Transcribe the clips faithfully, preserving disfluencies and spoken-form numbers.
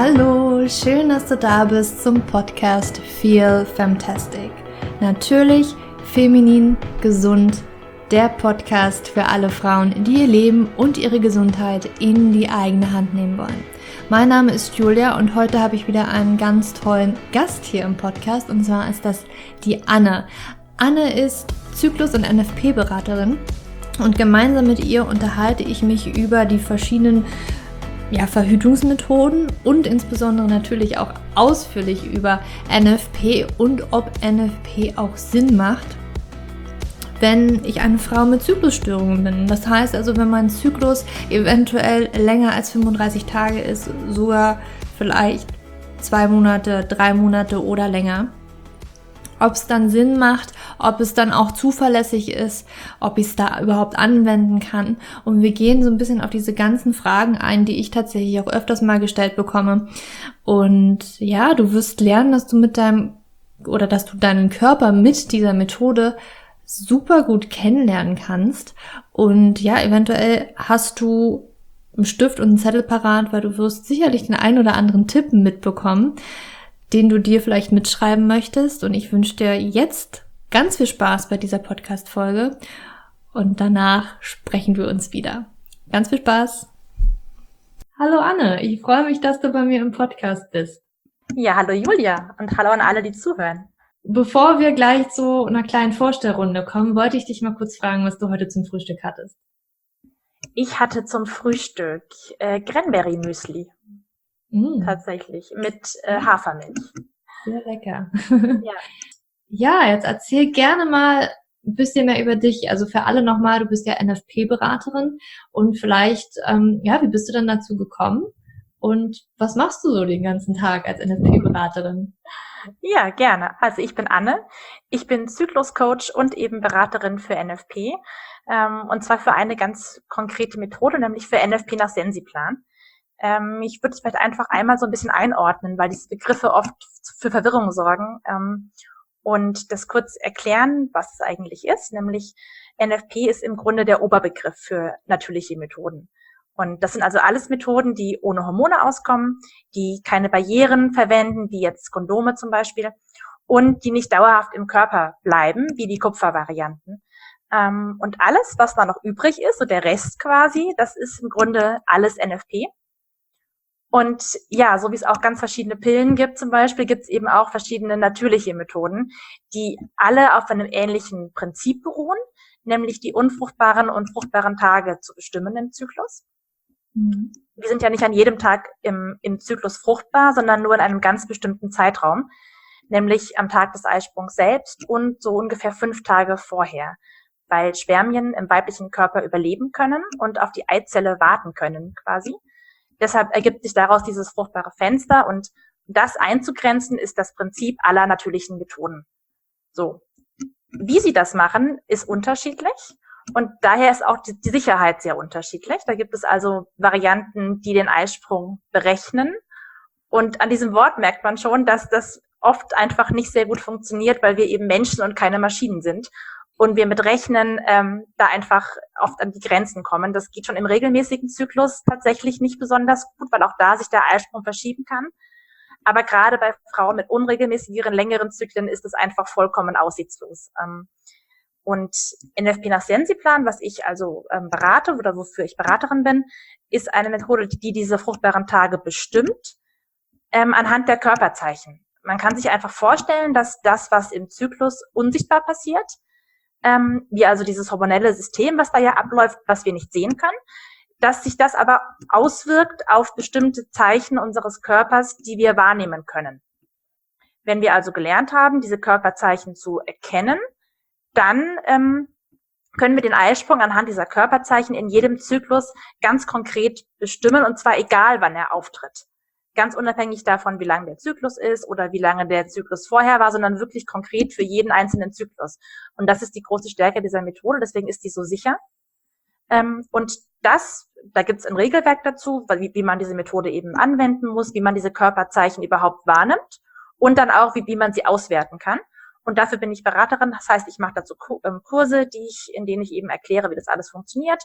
Hallo, schön, dass du da bist zum Podcast Feel Femtastic. Natürlich feminin, gesund, der Podcast für alle Frauen, die ihr Leben und ihre Gesundheit in die eigene Hand nehmen wollen. Mein Name ist Julia und heute habe ich wieder einen ganz tollen Gast hier im Podcast, und zwar ist das die Anne. Anne ist Zyklus- und N F P-Beraterin und gemeinsam mit ihr unterhalte ich mich über die verschiedenen ja, Verhütungsmethoden und insbesondere natürlich auch ausführlich über N F P und ob N F P auch Sinn macht, wenn ich eine Frau mit Zyklusstörungen bin. Das heißt also, wenn mein Zyklus eventuell länger als fünfunddreißig Tage ist, sogar vielleicht zwei Monate, drei Monate oder länger. Ob es dann Sinn macht, ob es dann auch zuverlässig ist, ob ich es da überhaupt anwenden kann. Und wir gehen so ein bisschen auf diese ganzen Fragen ein, die ich tatsächlich auch öfters mal gestellt bekomme. Und ja, du wirst lernen, dass du mit deinem oder dass du deinen Körper mit dieser Methode super gut kennenlernen kannst. Und ja, eventuell hast du einen Stift und einen Zettel parat, weil du wirst sicherlich den einen oder anderen Tipp mitbekommen, den du dir vielleicht mitschreiben möchtest. Und ich wünsche dir jetzt ganz viel Spaß bei dieser Podcast-Folge. Und danach sprechen wir uns wieder. Ganz viel Spaß. Hallo Anne, ich freue mich, dass du bei mir im Podcast bist. Ja, hallo Julia und hallo an alle, die zuhören. Bevor wir gleich zu einer kleinen Vorstellrunde kommen, wollte ich dich mal kurz fragen, was du heute zum Frühstück hattest. Ich hatte zum Frühstück äh, Cranberry-Müsli. Mm. Tatsächlich, mit äh, Hafermilch. Sehr lecker. Ja. Ja, jetzt erzähl gerne mal ein bisschen mehr über dich. Also für alle nochmal, du bist ja N F P-Beraterin und vielleicht, ähm, ja, wie bist du dann dazu gekommen? Und was machst du so den ganzen Tag als N F P-Beraterin? Ja, gerne. Also ich bin Anne. Ich bin Zykluscoach und eben Beraterin für N F P. Ähm, und zwar für eine ganz konkrete Methode, nämlich für N F P nach Sensiplan. Ähm, ich würde es vielleicht einfach einmal so ein bisschen einordnen, weil diese Begriffe oft für Verwirrung sorgen. Ähm, und das kurz erklären, was es eigentlich ist. Nämlich N F P ist im Grunde der Oberbegriff für natürliche Methoden. Und das sind also alles Methoden, die ohne Hormone auskommen, die keine Barrieren verwenden, wie jetzt Kondome zum Beispiel, und die nicht dauerhaft im Körper bleiben, wie die Kupfervarianten. Ähm, und alles, was da noch übrig ist, so der Rest quasi, das ist im Grunde alles N F P. Und ja, so wie es auch ganz verschiedene Pillen gibt zum Beispiel, gibt es eben auch verschiedene natürliche Methoden, die alle auf einem ähnlichen Prinzip beruhen, nämlich die unfruchtbaren und fruchtbaren Tage zu bestimmen im Zyklus. Mhm. Wir sind ja nicht an jedem Tag im, im Zyklus fruchtbar, sondern nur in einem ganz bestimmten Zeitraum, nämlich am Tag des Eisprungs selbst und so ungefähr fünf Tage vorher, weil Spermien im weiblichen Körper überleben können und auf die Eizelle warten können quasi. Deshalb ergibt sich daraus dieses fruchtbare Fenster, und das einzugrenzen ist das Prinzip aller natürlichen Methoden. So. Wie sie das machen, ist unterschiedlich. Und daher ist auch die, die Sicherheit sehr unterschiedlich. Da gibt es also Varianten, die den Eisprung berechnen. Und an diesem Wort merkt man schon, dass das oft einfach nicht sehr gut funktioniert, weil wir eben Menschen und keine Maschinen sind. Und wir mit Rechnen ähm, da einfach oft an die Grenzen kommen. Das geht schon im regelmäßigen Zyklus tatsächlich nicht besonders gut, weil auch da sich der Eisprung verschieben kann. Aber gerade bei Frauen mit unregelmäßigeren, längeren Zyklen ist es einfach vollkommen aussichtslos. Ähm, Und N F P nach Sensiplan, was ich also ähm, berate oder wofür ich Beraterin bin, ist eine Methode, die diese fruchtbaren Tage bestimmt, ähm, anhand der Körperzeichen. Man kann sich einfach vorstellen, dass das, was im Zyklus unsichtbar passiert, ähm, wie also dieses hormonelle System, was da ja abläuft, was wir nicht sehen können, dass sich das aber auswirkt auf bestimmte Zeichen unseres Körpers, die wir wahrnehmen können. Wenn wir also gelernt haben, diese Körperzeichen zu erkennen, dann ähm, können wir den Eisprung anhand dieser Körperzeichen in jedem Zyklus ganz konkret bestimmen, und zwar egal, wann er auftritt. Ganz unabhängig davon, wie lang der Zyklus ist oder wie lange der Zyklus vorher war, sondern wirklich konkret für jeden einzelnen Zyklus. Und das ist die große Stärke dieser Methode, deswegen ist die so sicher. Ähm, und das, da gibt es ein Regelwerk dazu, wie, wie man diese Methode eben anwenden muss, wie man diese Körperzeichen überhaupt wahrnimmt und dann auch, wie, wie man sie auswerten kann. Und dafür bin ich Beraterin. Das heißt, ich mache dazu Kurse, die ich, in denen ich eben erkläre, wie das alles funktioniert.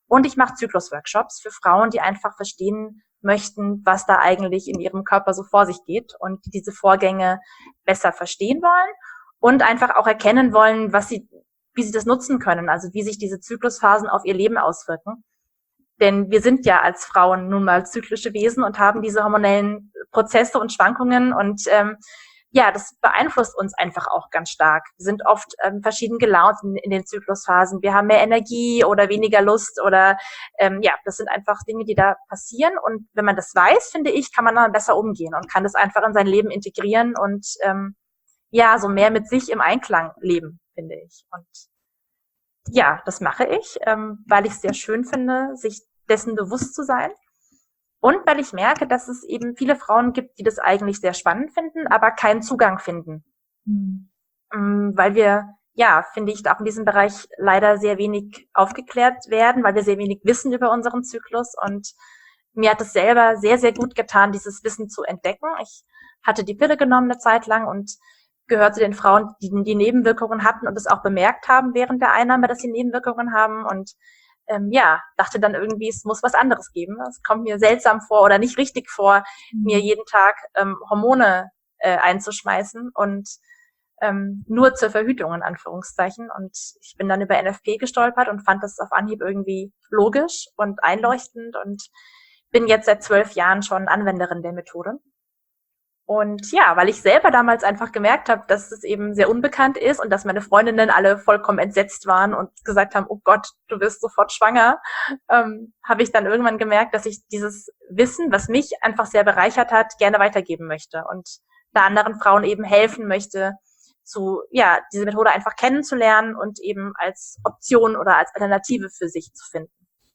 Und ich mache Zyklus-Workshops für Frauen, die einfach verstehen möchten, was da eigentlich in ihrem Körper so vor sich geht und die diese Vorgänge besser verstehen wollen und einfach auch erkennen wollen, was sie, wie sie das nutzen können, also wie sich diese Zyklusphasen auf ihr Leben auswirken. Denn wir sind ja als Frauen nun mal zyklische Wesen und haben diese hormonellen Prozesse und Schwankungen und ähm, ja, das beeinflusst uns einfach auch ganz stark. Wir sind oft ähm, verschieden gelaunt in, in den Zyklusphasen. Wir haben mehr Energie oder weniger Lust oder ähm, ja, das sind einfach Dinge, die da passieren. Und wenn man das weiß, finde ich, kann man dann besser umgehen und kann das einfach in sein Leben integrieren und ähm, ja, so mehr mit sich im Einklang leben, finde ich. Und ja, das mache ich, ähm, weil ich es sehr schön finde, sich dessen bewusst zu sein. Und weil ich merke, dass es eben viele Frauen gibt, die das eigentlich sehr spannend finden, aber keinen Zugang finden. Mhm. Weil wir, ja, finde ich, auch in diesem Bereich leider sehr wenig aufgeklärt werden, weil wir sehr wenig wissen über unseren Zyklus. Und mir hat es selber sehr, sehr gut getan, dieses Wissen zu entdecken. Ich hatte die Pille genommen eine Zeit lang und gehört zu den Frauen, die die Nebenwirkungen hatten und es auch bemerkt haben während der Einnahme, dass sie Nebenwirkungen haben. Und ähm, ja, dachte dann irgendwie, es muss was anderes geben. Es kommt mir seltsam vor oder nicht richtig vor, mhm. mir jeden Tag ähm, Hormone äh, einzuschmeißen und ähm, nur zur Verhütung in Anführungszeichen. Und ich bin dann über N F P gestolpert und fand das auf Anhieb irgendwie logisch und einleuchtend und bin jetzt seit zwölf Jahren schon Anwenderin der Methode. Und ja, weil ich selber damals einfach gemerkt habe, dass es eben sehr unbekannt ist und dass meine Freundinnen alle vollkommen entsetzt waren und gesagt haben, oh Gott, du wirst sofort schwanger, ähm, habe ich dann irgendwann gemerkt, dass ich dieses Wissen, was mich einfach sehr bereichert hat, gerne weitergeben möchte und da anderen Frauen eben helfen möchte, zu, ja, diese Methode einfach kennenzulernen und eben als Option oder als Alternative für sich zu finden.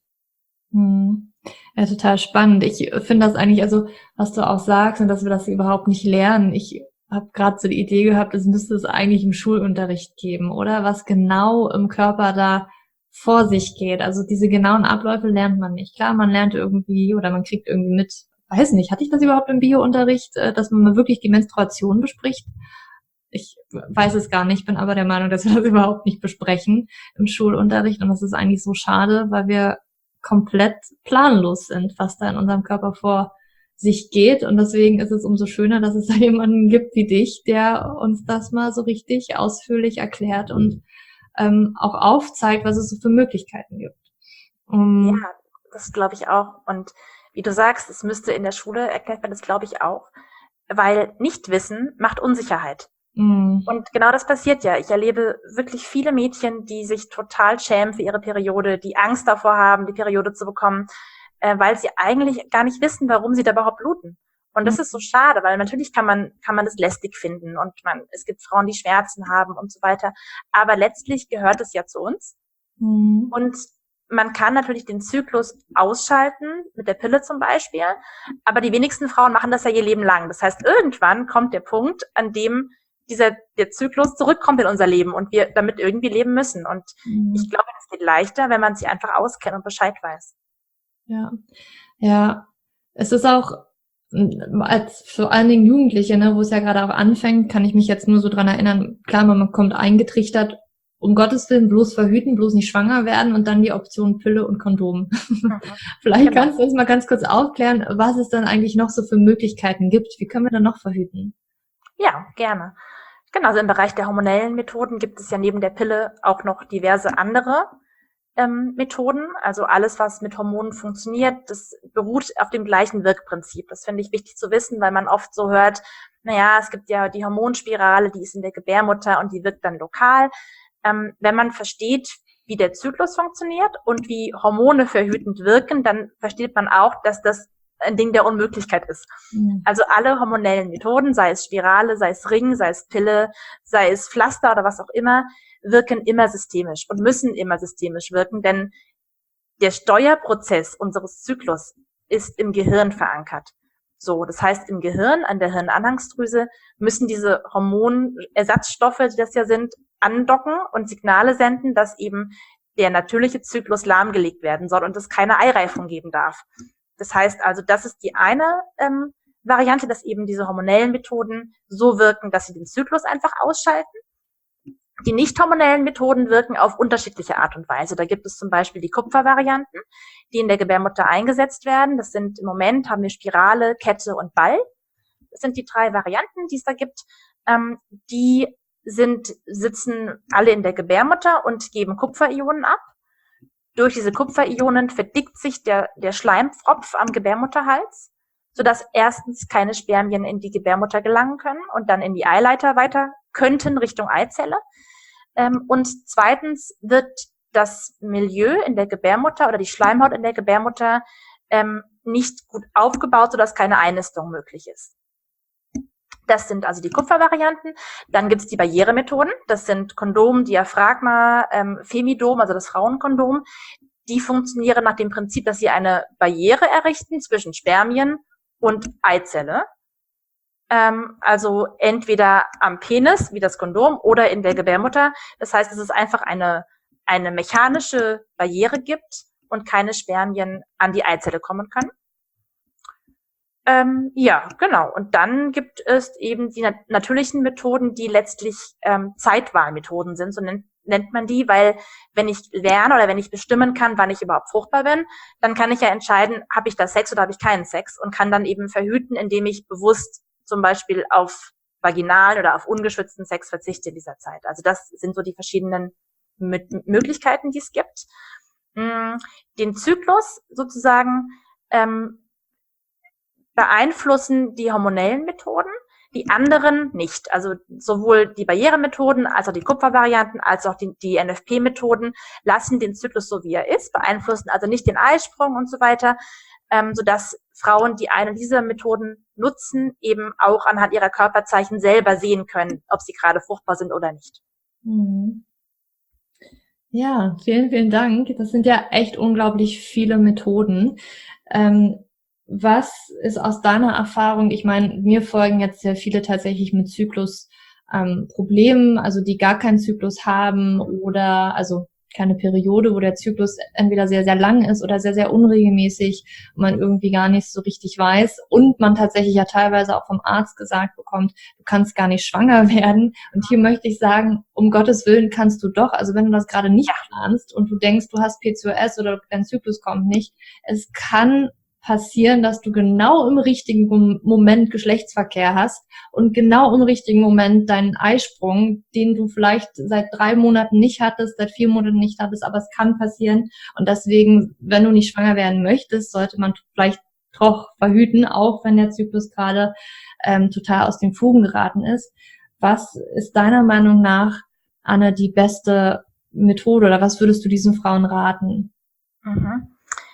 Hm. Ja, total spannend. Ich finde das eigentlich, also was du auch sagst, und dass wir das überhaupt nicht lernen. Ich habe gerade so die Idee gehabt, es müsste es eigentlich im Schulunterricht geben, oder? Was genau im Körper da vor sich geht. Also diese genauen Abläufe lernt man nicht. Klar, man lernt irgendwie oder man kriegt irgendwie mit, weiß nicht, hatte ich das überhaupt im Biounterricht, dass man mal wirklich die Menstruation bespricht? Ich weiß es gar nicht, bin aber der Meinung, dass wir das überhaupt nicht besprechen im Schulunterricht. Und das ist eigentlich so schade, weil wir komplett planlos sind, was da in unserem Körper vor sich geht. Und deswegen ist es umso schöner, dass es da jemanden gibt wie dich, der uns das mal so richtig ausführlich erklärt und ähm, auch aufzeigt, was es so für Möglichkeiten gibt. Um ja, das glaube ich auch. Und wie du sagst, es müsste in der Schule erklärt werden, das glaube ich auch. Weil Nichtwissen macht Unsicherheit. Mhm. Und genau das passiert ja. Ich erlebe wirklich viele Mädchen, die sich total schämen für ihre Periode, die Angst davor haben, die Periode zu bekommen, äh, weil sie eigentlich gar nicht wissen, warum sie da überhaupt bluten. Und das mhm. ist so schade, weil natürlich kann man kann man das lästig finden und man es gibt Frauen, die Schmerzen haben und so weiter. Aber letztlich gehört es ja zu uns. Mhm. Und man kann natürlich den Zyklus ausschalten, mit der Pille zum Beispiel, aber die wenigsten Frauen machen das ja ihr Leben lang. Das heißt, irgendwann kommt der Punkt, an dem dieser der Zyklus zurückkommt in unser Leben und wir damit irgendwie leben müssen. Und mhm. ich glaube, das geht leichter, wenn man sich einfach auskennt und Bescheid weiß. Ja, ja. Es ist auch als vor allen Dingen Jugendliche, ne, wo es ja gerade auch anfängt, kann ich mich jetzt nur so dran erinnern. Klar, man kommt eingetrichtert, um Gottes Willen bloß verhüten, bloß nicht schwanger werden und dann die Option Pille und Kondom. Mhm. Vielleicht genau. Kannst du uns mal ganz kurz aufklären, was es dann eigentlich noch so für Möglichkeiten gibt. Wie können wir dann noch verhüten? Ja, gerne. Genau, also im Bereich der hormonellen Methoden gibt es ja neben der Pille auch noch diverse andere ähm, Methoden. Also alles, was mit Hormonen funktioniert, das beruht auf dem gleichen Wirkprinzip. Das finde ich wichtig zu wissen, weil man oft so hört, naja, es gibt ja die Hormonspirale, die ist in der Gebärmutter und die wirkt dann lokal. Ähm, wenn man versteht, wie der Zyklus funktioniert und wie Hormone verhütend wirken, dann versteht man auch, dass das ein Ding der Unmöglichkeit ist. Mhm. Also alle hormonellen Methoden, sei es Spirale, sei es Ring, sei es Pille, sei es Pflaster oder was auch immer, wirken immer systemisch und müssen immer systemisch wirken, denn der Steuerprozess unseres Zyklus ist im Gehirn verankert. So, das heißt, im Gehirn, an der Hirnanhangsdrüse, müssen diese Hormonersatzstoffe, die das ja sind, andocken und Signale senden, dass eben der natürliche Zyklus lahmgelegt werden soll und es keine Eireifung geben darf. Das heißt also, das ist die eine ähm, Variante, dass eben diese hormonellen Methoden so wirken, dass sie den Zyklus einfach ausschalten. Die nicht hormonellen Methoden wirken auf unterschiedliche Art und Weise. Da gibt es zum Beispiel die Kupfervarianten, die in der Gebärmutter eingesetzt werden. Das sind im Moment haben wir Spirale, Kette und Ball. Das sind die drei Varianten, die es da gibt. Ähm, die sind, sitzen alle in der Gebärmutter und geben Kupferionen ab. Durch diese Kupferionen verdickt sich der, der Schleimpfropf am Gebärmutterhals, sodass erstens keine Spermien in die Gebärmutter gelangen können und dann in die Eileiter weiter könnten Richtung Eizelle. Ähm, und zweitens wird das Milieu in der Gebärmutter oder die Schleimhaut in der Gebärmutter ähm, nicht gut aufgebaut, sodass keine Einnistung möglich ist. Das sind also die Kupfervarianten. Dann gibt's die Barrieremethoden. Das sind Kondom, Diaphragma, ähm, Femidom, also das Frauenkondom. Die funktionieren nach dem Prinzip, dass sie eine Barriere errichten zwischen Spermien und Eizelle. Ähm, also entweder am Penis, wie das Kondom, oder in der Gebärmutter. Das heißt, dass es einfach eine, eine mechanische Barriere gibt und keine Spermien an die Eizelle kommen können. Ähm, ja, genau. Und dann gibt es eben die nat- natürlichen Methoden, die letztlich ähm, Zeitwahlmethoden sind, so nennt, nennt man die, weil wenn ich lerne oder wenn ich bestimmen kann, wann ich überhaupt fruchtbar bin, dann kann ich ja entscheiden, habe ich da Sex oder habe ich keinen Sex und kann dann eben verhüten, indem ich bewusst zum Beispiel auf vaginalen oder auf ungeschützten Sex verzichte in dieser Zeit. Also das sind so die verschiedenen M- Möglichkeiten, die es gibt. Mm, Den Zyklus sozusagen ähm, beeinflussen die hormonellen Methoden, die anderen nicht. Also sowohl die Barrieremethoden als auch die Kupfervarianten als auch die, die N F P-Methoden lassen den Zyklus so, wie er ist, beeinflussen also nicht den Eisprung und so weiter, ähm, sodass Frauen, die eine dieser Methoden nutzen, eben auch anhand ihrer Körperzeichen selber sehen können, ob sie gerade fruchtbar sind oder nicht. Mhm. Ja, vielen, vielen Dank. Das sind ja echt unglaublich viele Methoden. Ähm, was ist aus deiner Erfahrung, ich meine, mir folgen jetzt sehr viele tatsächlich mit Zyklus ähm, Problemen, also die gar keinen Zyklus haben oder also keine Periode, wo der Zyklus entweder sehr, sehr lang ist oder sehr, sehr unregelmäßig und man irgendwie gar nicht so richtig weiß und man tatsächlich ja teilweise auch vom Arzt gesagt bekommt, du kannst gar nicht schwanger werden. Und hier möchte ich sagen, um Gottes Willen kannst du doch. Also wenn du das gerade nicht planst und du denkst, du hast P C O S oder dein Zyklus kommt nicht, es kann passieren, dass du genau im richtigen Moment Geschlechtsverkehr hast und genau im richtigen Moment deinen Eisprung, den du vielleicht seit drei Monaten nicht hattest, seit vier Monaten nicht hattest, aber es kann passieren. Und deswegen, wenn du nicht schwanger werden möchtest, sollte man vielleicht doch verhüten, auch wenn der Zyklus gerade ähm, total aus den Fugen geraten ist. Was ist deiner Meinung nach, Anne, die beste Methode oder was würdest du diesen Frauen raten? Mhm.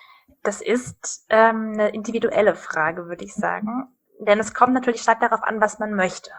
Das ist ähm, eine individuelle Frage, würde ich sagen. Denn es kommt natürlich stark darauf an, was man möchte.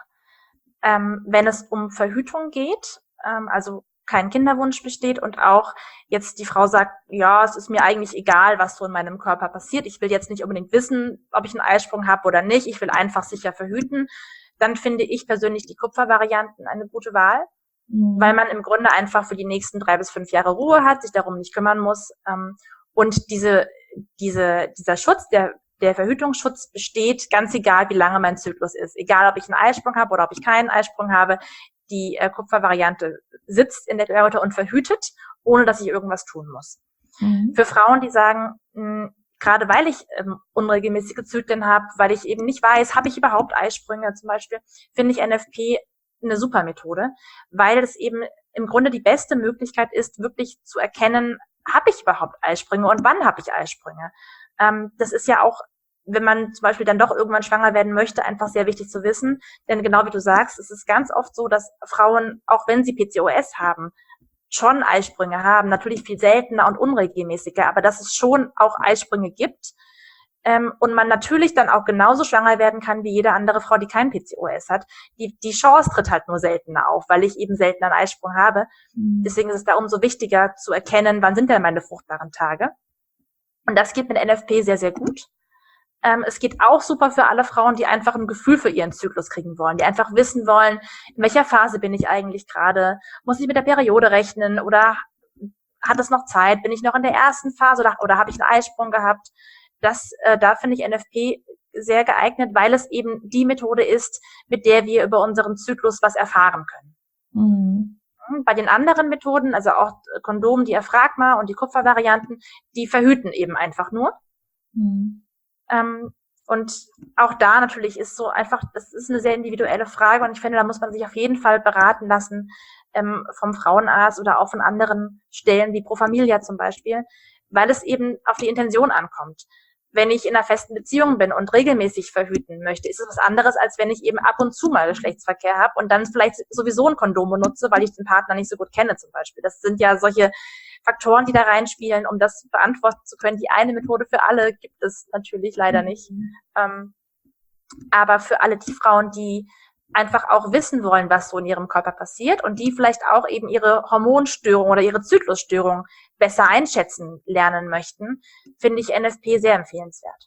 Ähm, wenn es um Verhütung geht, ähm, also kein Kinderwunsch besteht und auch jetzt die Frau sagt, ja, es ist mir eigentlich egal, was so in meinem Körper passiert. Ich will jetzt nicht unbedingt wissen, ob ich einen Eisprung habe oder nicht. Ich will einfach sicher verhüten. Dann finde ich persönlich die Kupfervarianten eine gute Wahl, mhm. weil man im Grunde einfach für die nächsten drei bis fünf Jahre Ruhe hat, sich darum nicht kümmern muss. Ähm, und diese, diese, dieser Schutz, der, der Verhütungsschutz besteht, ganz egal, wie lange mein Zyklus ist. Egal, ob ich einen Eisprung habe oder ob ich keinen Eisprung habe. Die äh, Kupfervariante sitzt in der Gebärmutter und verhütet, ohne dass ich irgendwas tun muss. Mhm. Für Frauen, die sagen, mh, gerade weil ich ähm, unregelmäßige Zyklen habe, weil ich eben nicht weiß, habe ich überhaupt Eisprünge zum Beispiel, finde ich N F P eine super Methode, weil es eben im Grunde die beste Möglichkeit ist, wirklich zu erkennen, habe ich überhaupt Eisprünge und wann habe ich Eisprünge. Ähm, das ist ja auch, wenn man zum Beispiel dann doch irgendwann schwanger werden möchte, einfach sehr wichtig zu wissen. Denn genau wie du sagst, es ist ganz oft so, dass Frauen, auch wenn sie P C O S haben, schon Eisprünge haben. Natürlich viel seltener und unregelmäßiger, aber dass es schon auch Eisprünge gibt. Ähm, und man natürlich dann auch genauso schwanger werden kann wie jede andere Frau, die kein P C O S hat. Die, die Chance tritt halt nur seltener auf, weil ich eben seltener einen Eisprung habe. Mhm. Deswegen ist es da umso wichtiger zu erkennen, wann sind denn meine fruchtbaren Tage. Und das geht mit N F P sehr, sehr gut. Ähm, es geht auch super für alle Frauen, die einfach ein Gefühl für ihren Zyklus kriegen wollen, die einfach wissen wollen, in welcher Phase bin ich eigentlich gerade, muss ich mit der Periode rechnen oder hat es noch Zeit, bin ich noch in der ersten Phase oder, oder habe ich einen Eisprung gehabt. Das, äh, da finde ich N F P sehr geeignet, weil es eben die Methode ist, mit der wir über unseren Zyklus was erfahren können. Mhm. beobachten. Bei den anderen Methoden, also auch Kondom, Diaphragma und die Kupfervarianten, die verhüten eben einfach nur. Mhm. Ähm, und auch da natürlich ist so einfach, das ist eine sehr individuelle Frage und ich finde, da muss man sich auf jeden Fall beraten lassen ähm, vom Frauenarzt oder auch von anderen Stellen wie Pro Familia zum Beispiel, weil es eben auf die Intention ankommt. Wenn ich in einer festen Beziehung bin und regelmäßig verhüten möchte, ist es was anderes, als wenn ich eben ab und zu mal Geschlechtsverkehr habe und dann vielleicht sowieso ein Kondom benutze, weil ich den Partner nicht so gut kenne zum Beispiel. Das sind ja solche Faktoren, die da reinspielen, um das beantworten zu können. Die eine Methode für alle gibt es natürlich leider nicht. Ähm, aber für alle die Frauen, die einfach auch wissen wollen, was so in ihrem Körper passiert und die vielleicht auch eben ihre Hormonstörung oder ihre Zyklusstörung besser einschätzen lernen möchten, finde ich N F P sehr empfehlenswert.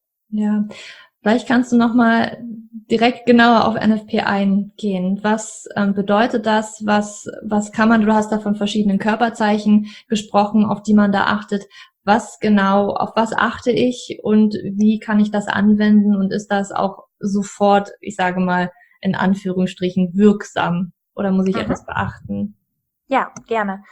Ja, vielleicht kannst du nochmal direkt genauer auf N F P eingehen. Was ähm, bedeutet das? Was, was kann man, du hast da von verschiedenen Körperzeichen gesprochen, auf die man da achtet. Was genau, auf was achte ich und wie kann ich das anwenden und ist das auch sofort, ich sage mal, in Anführungsstrichen wirksam oder muss ich mhm. etwas beachten? Ja, gerne.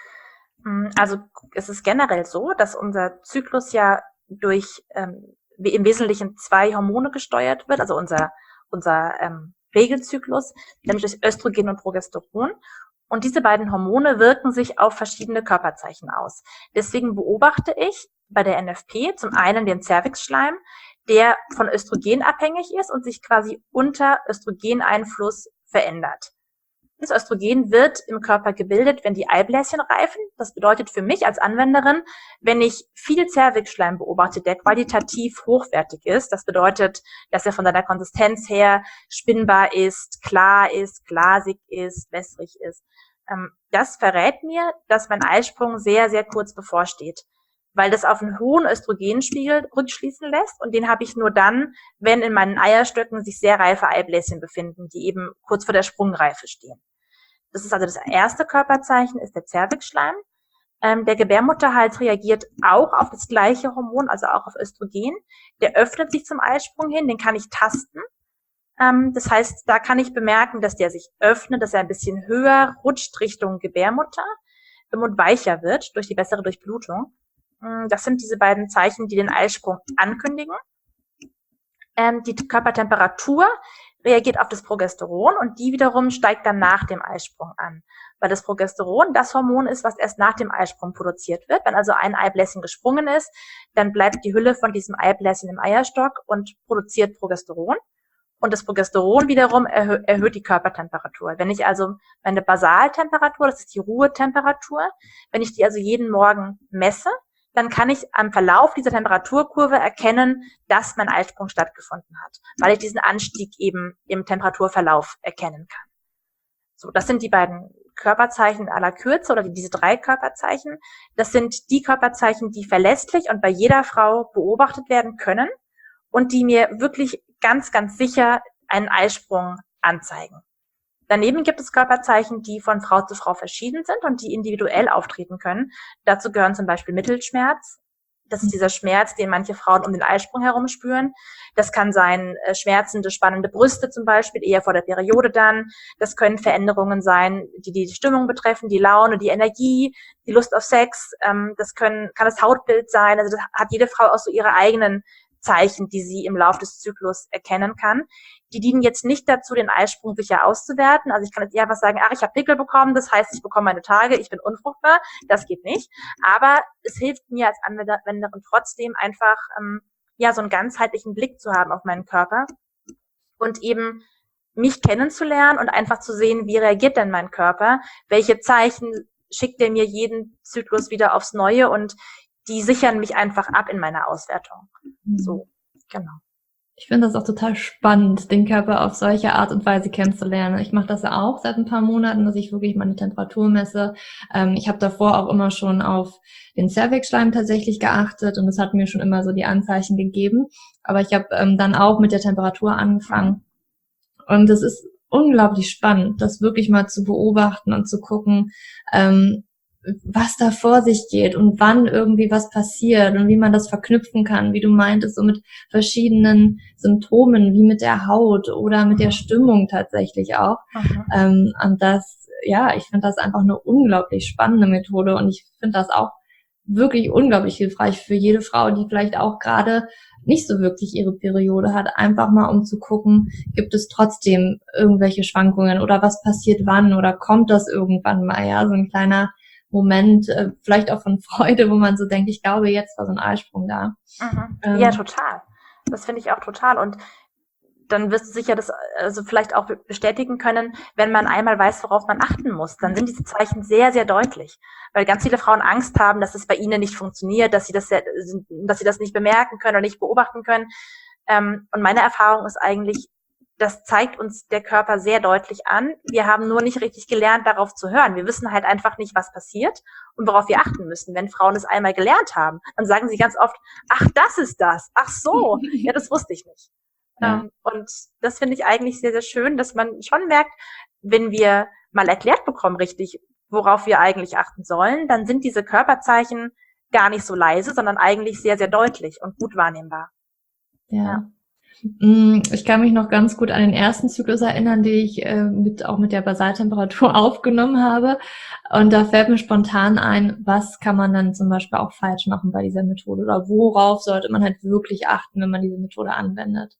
Also es ist generell so, dass unser Zyklus ja durch ähm, im Wesentlichen zwei Hormone gesteuert wird, also unser unser ähm, Regelzyklus, nämlich durch Östrogen und Progesteron. Und diese beiden Hormone wirken sich auf verschiedene Körperzeichen aus. Deswegen beobachte ich bei der N F P zum einen den Zervixschleim, der von Östrogen abhängig ist und sich quasi unter Östrogeneinfluss verändert. Das Östrogen wird im Körper gebildet, wenn die Eibläschen reifen. Das bedeutet für mich als Anwenderin, wenn ich viel Zervixschleim beobachte, der qualitativ hochwertig ist, das bedeutet, dass er von seiner Konsistenz her spinnbar ist, klar ist, glasig ist, wässrig ist. Das verrät mir, dass mein Eisprung sehr, sehr kurz bevorsteht, weil das auf einen hohen Östrogenspiegel rückschließen lässt und den habe ich nur dann, wenn in meinen Eierstöcken sich sehr reife Eibläschen befinden, die eben kurz vor der Sprungreife stehen. Das ist also das erste Körperzeichen, ist der Zervixschleim. Ähm, der Gebärmutterhals reagiert auch auf das gleiche Hormon, also auch auf Östrogen. Der öffnet sich zum Eisprung hin, den kann ich tasten. Ähm, das heißt, da kann ich bemerken, dass der sich öffnet, dass er ein bisschen höher rutscht Richtung Gebärmutter und weicher wird durch die bessere Durchblutung. Das sind diese beiden Zeichen, die den Eisprung ankündigen. Ähm, die Körpertemperatur reagiert auf das Progesteron und die wiederum steigt dann nach dem Eisprung an. Weil das Progesteron das Hormon ist, was erst nach dem Eisprung produziert wird. Wenn also ein Eibläschen gesprungen ist, dann bleibt die Hülle von diesem Eibläschen im Eierstock und produziert Progesteron. Und das Progesteron wiederum erhö- erhöht die Körpertemperatur. Wenn ich also meine Basaltemperatur, das ist die Ruhetemperatur, wenn ich die also jeden Morgen messe, dann kann ich am Verlauf dieser Temperaturkurve erkennen, dass mein Eisprung stattgefunden hat, weil ich diesen Anstieg eben im Temperaturverlauf erkennen kann. So, das sind die beiden Körperzeichen in aller Kürze oder diese drei Körperzeichen. Das sind die Körperzeichen, die verlässlich und bei jeder Frau beobachtet werden können und die mir wirklich ganz, ganz sicher einen Eisprung anzeigen. Daneben gibt es Körperzeichen, die von Frau zu Frau verschieden sind und die individuell auftreten können. Dazu gehören zum Beispiel Mittelschmerz. Das ist dieser Schmerz, den manche Frauen um den Eisprung herum spüren. Das kann sein äh, schmerzende, spannende Brüste zum Beispiel, eher vor der Periode dann. Das können Veränderungen sein, die die Stimmung betreffen, die Laune, die Energie, die Lust auf Sex. Ähm, das können, kann das Hautbild sein. Also das hat jede Frau auch so ihre eigenen Zeichen, die sie im Laufe des Zyklus erkennen kann. Die dienen jetzt nicht dazu, den Eisprung sicher auszuwerten. Also ich kann jetzt eher was sagen, ach, ich habe Pickel bekommen, das heißt, ich bekomme meine Tage, ich bin unfruchtbar. Das geht nicht. Aber es hilft mir als Anwenderin trotzdem einfach, ähm, ja, so einen ganzheitlichen Blick zu haben auf meinen Körper und eben mich kennenzulernen und einfach zu sehen, wie reagiert denn mein Körper? Welche Zeichen schickt er mir jeden Zyklus wieder aufs Neue und die sichern mich einfach ab in meiner Auswertung. Mhm. So, genau. Ich finde das auch total spannend, den Körper auf solche Art und Weise kennenzulernen. Ich mache das ja auch seit ein paar Monaten, dass ich wirklich meine Temperatur messe. Ähm, ich habe davor auch immer schon auf den Zervixschleim tatsächlich geachtet und das hat mir schon immer so die Anzeichen gegeben. Aber ich habe ähm, dann auch mit der Temperatur angefangen. Und es ist unglaublich spannend, das wirklich mal zu beobachten und zu gucken, ähm, was da vor sich geht und wann irgendwie was passiert und wie man das verknüpfen kann, wie du meintest, so mit verschiedenen Symptomen, wie mit der Haut oder mit der Stimmung tatsächlich auch. Mhm. Ähm, und das, ja, ich finde das einfach eine unglaublich spannende Methode und ich finde das auch wirklich unglaublich hilfreich für jede Frau, die vielleicht auch gerade nicht so wirklich ihre Periode hat, einfach mal um zu gucken, gibt es trotzdem irgendwelche Schwankungen oder was passiert wann oder kommt das irgendwann mal, ja, so ein kleiner Moment, äh, vielleicht auch von Freude, wo man so denkt, ich glaube, jetzt war so ein Eisprung da. Mhm. Ähm, ja, total. Das finde ich auch total und dann wirst du sicher das also vielleicht auch bestätigen können, wenn man einmal weiß, worauf man achten muss. Dann sind diese Zeichen sehr, sehr deutlich. Weil ganz viele Frauen Angst haben, dass es bei ihnen nicht funktioniert, dass sie das, dass sie das nicht bemerken können oder nicht beobachten können. Und meine Erfahrung ist eigentlich, das zeigt uns der Körper sehr deutlich an. Wir haben nur nicht richtig gelernt, darauf zu hören. Wir wissen halt einfach nicht, was passiert und worauf wir achten müssen. Wenn Frauen es einmal gelernt haben, dann sagen sie ganz oft, ach, das ist das. Ach so, ja, das wusste ich nicht. Ja. Um, und das finde ich eigentlich sehr, sehr schön, dass man schon merkt, wenn wir mal erklärt bekommen richtig, worauf wir eigentlich achten sollen, dann sind diese Körperzeichen gar nicht so leise, sondern eigentlich sehr, sehr deutlich und gut wahrnehmbar. Ja. ja. Ich kann mich noch ganz gut an den ersten Zyklus erinnern, den ich äh, mit auch mit der Basaltemperatur aufgenommen habe. Und da fällt mir spontan ein, was kann man dann zum Beispiel auch falsch machen bei dieser Methode oder worauf sollte man halt wirklich achten, wenn man diese Methode anwendet?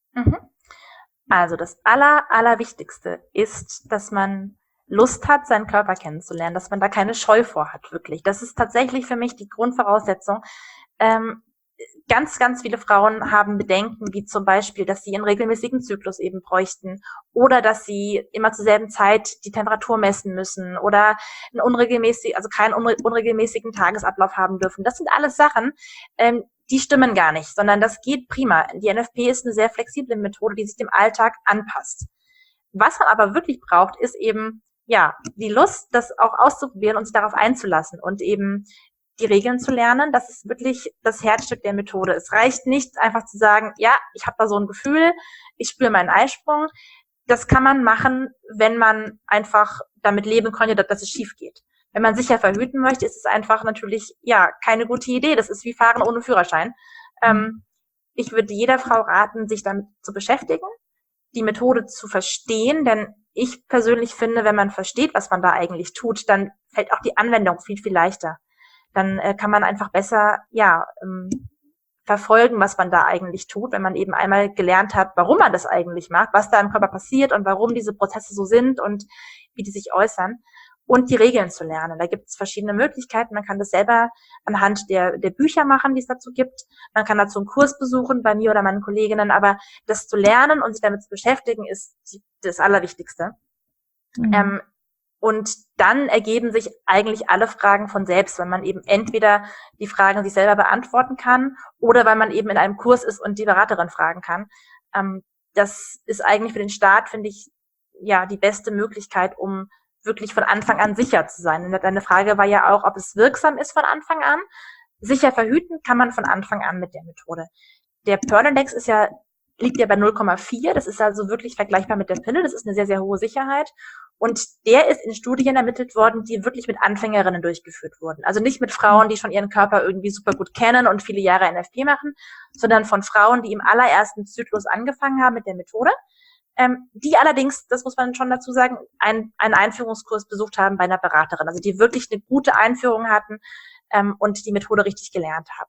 Also das aller, allerwichtigste ist, dass man Lust hat, seinen Körper kennenzulernen, dass man da keine Scheu vor hat, wirklich. Das ist tatsächlich für mich die Grundvoraussetzung. Ähm, ganz, ganz viele Frauen haben Bedenken, wie zum Beispiel, dass sie einen regelmäßigen Zyklus eben bräuchten oder dass sie immer zur selben Zeit die Temperatur messen müssen oder einen unregelmäßig, also keinen unre- unregelmäßigen Tagesablauf haben dürfen. Das sind alles Sachen, ähm, die stimmen gar nicht, sondern das geht prima. Die N F P ist eine sehr flexible Methode, die sich dem Alltag anpasst. Was man aber wirklich braucht, ist eben, ja, die Lust, das auch auszuprobieren und sich darauf einzulassen und eben die Regeln zu lernen. Das ist wirklich das Herzstück der Methode. Es reicht nicht, einfach zu sagen, ja, ich habe da so ein Gefühl, ich spüre meinen Eisprung. Das kann man machen, wenn man einfach damit leben könnte, dass es schief geht. Wenn man sicher verhüten möchte, ist es einfach natürlich, ja, keine gute Idee. Das ist wie Fahren ohne Führerschein. Mhm. Ähm, ich würde jeder Frau raten, sich damit zu beschäftigen, die Methode zu verstehen, denn ich persönlich finde, wenn man versteht, was man da eigentlich tut, dann fällt auch die Anwendung viel, viel leichter. Dann äh, kann man einfach besser, ja, ähm, verfolgen, was man da eigentlich tut, wenn man eben einmal gelernt hat, warum man das eigentlich macht, was da im Körper passiert und warum diese Prozesse so sind und wie die sich äußern. Und die Regeln zu lernen. Da gibt es verschiedene Möglichkeiten. Man kann das selber anhand der, der Bücher machen, die es dazu gibt. Man kann dazu einen Kurs besuchen, bei mir oder meinen Kolleginnen. Aber das zu lernen und sich damit zu beschäftigen, ist das Allerwichtigste. Mhm. Ähm, und dann ergeben sich eigentlich alle Fragen von selbst, weil man eben entweder die Fragen sich selber beantworten kann oder weil man eben in einem Kurs ist und die Beraterin fragen kann. Ähm, das ist eigentlich für den Start, finde ich, ja, die beste Möglichkeit, um wirklich von Anfang an sicher zu sein. Und deine Frage war ja auch, ob es wirksam ist von Anfang an. Sicher verhüten kann man von Anfang an mit der Methode. Der Pearl-Index ist ja, liegt ja bei null Komma vier. Das ist also wirklich vergleichbar mit der Pille. Das ist eine sehr, sehr hohe Sicherheit. Und der ist in Studien ermittelt worden, die wirklich mit Anfängerinnen durchgeführt wurden. Also nicht mit Frauen, die schon ihren Körper irgendwie super gut kennen und viele Jahre N F P machen, sondern von Frauen, die im allerersten Zyklus angefangen haben mit der Methode. Ähm, die allerdings, das muss man schon dazu sagen, ein, einen Einführungskurs besucht haben bei einer Beraterin, also die wirklich eine gute Einführung hatten ähm, und die Methode richtig gelernt haben.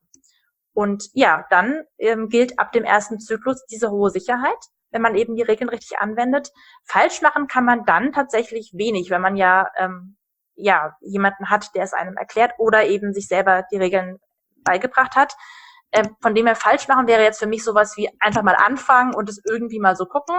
Und ja, dann ähm, gilt ab dem ersten Zyklus diese hohe Sicherheit, wenn man eben die Regeln richtig anwendet. Falsch machen kann man dann tatsächlich wenig, wenn man ja, ähm, ja jemanden hat, der es einem erklärt oder eben sich selber die Regeln beigebracht hat. Ähm, von dem her falsch machen wäre jetzt für mich sowas wie einfach mal anfangen und es irgendwie mal so gucken.